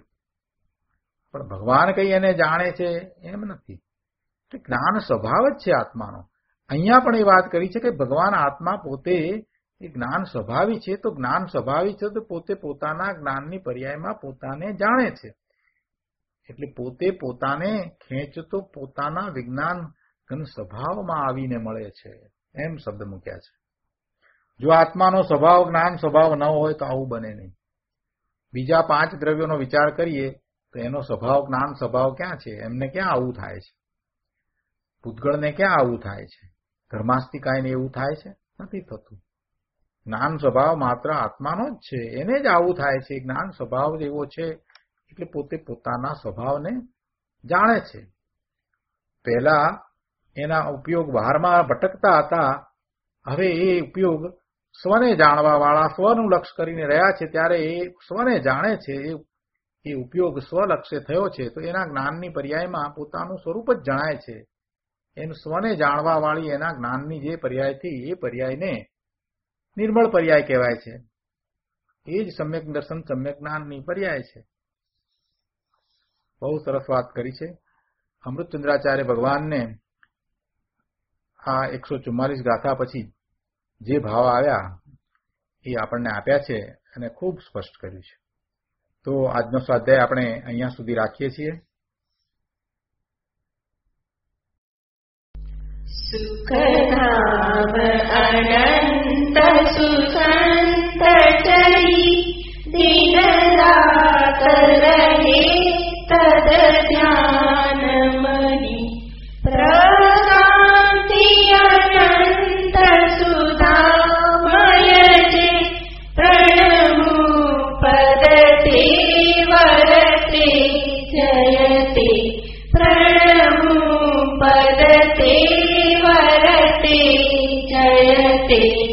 પણ ભગવાન કઈ એને જાણે છે એમ નથી. જ્ઞાન સ્વભાવ જ છે આત્માનો. અહીંયા પણ એ વાત કરી છે કે ભગવાન આત્મા પોતે એ જ્ઞાન સ્વભાવી છે, તો જ્ઞાન સ્વભાવી છે તો પોતે પોતાના જ્ઞાનની પર્યાયમાં પોતાને જાણે છે. એટલે પોતે પોતાને ખેંચતો પોતાના વિજ્ઞાન સ્વભાવમાં આવીને મળે છે, એમ શબ્દ મૂક્યા છે. જો આત્માનો સ્વભાવ જ્ઞાન સ્વભાવ ન હોય તો આવું બને નહીં. બીજા પાંચ દ્રવ્યોનો વિચાર કરીએ તો એનો સ્વભાવ જ્ઞાન સ્વભાવ ક્યાં છે? એમને ક્યાં આવું થાય છે? પૂતગળને ક્યાં આવું થાય છે? ધર્માસ્તિકાયને એવું થાય છે? નથી થતું. જ્ઞાન સ્વભાવ માત્ર આત્માનો જ છે, એને જ આવું થાય છે. જ્ઞાન સ્વભાવ એવો છે એટલે પોતે પોતાના સ્વભાવને જાણે છે. પહેલા એના ઉપયોગ બહારમાં ભટકતા હતા, હવે એ ઉપયોગ સ્વને જાણવા વાળા સ્વનું લક્ષ્ય કરીને રહ્યા છે. ત્યારે એ સ્વને જાણે છે, એ ઉપયોગ સ્વલક્ષ્ય થયો છે. તો એના જ્ઞાનની પર્યાયમાં પોતાનું સ્વરૂપ જ જણાય છે. એનું સ્વને જાણવા વાળી એના જ્ઞાનની જે પર્યાયથી એ પર્યાયને નિર્મળ પર્યાય કહેવાય છે. એ જ સમ્યક દર્શન સમ્યક જ્ઞાનની પર્યાય છે. બહુ સરસ વાત કરી છે. અમૃતચંદ્રાચાર્ય ભગવાનને આ એકસો ચુમ્માલીસ ગાથા પછી જે ભાવ આવ્યા એ આપણને આપ્યા છે અને ખૂબ સ્પષ્ટ કર્યું છે. તો આજનો સ્વાધ્યાય આપણે અહીંયા સુધી રાખીએ છીએ. सुखधाम अनंत सुसंत चली दिन रात रहे तद ध्यान मणि प्रशांति अनंत सुधामय जे प्रणमु पदते वरते जयते प्रणमु पदते वरते जयते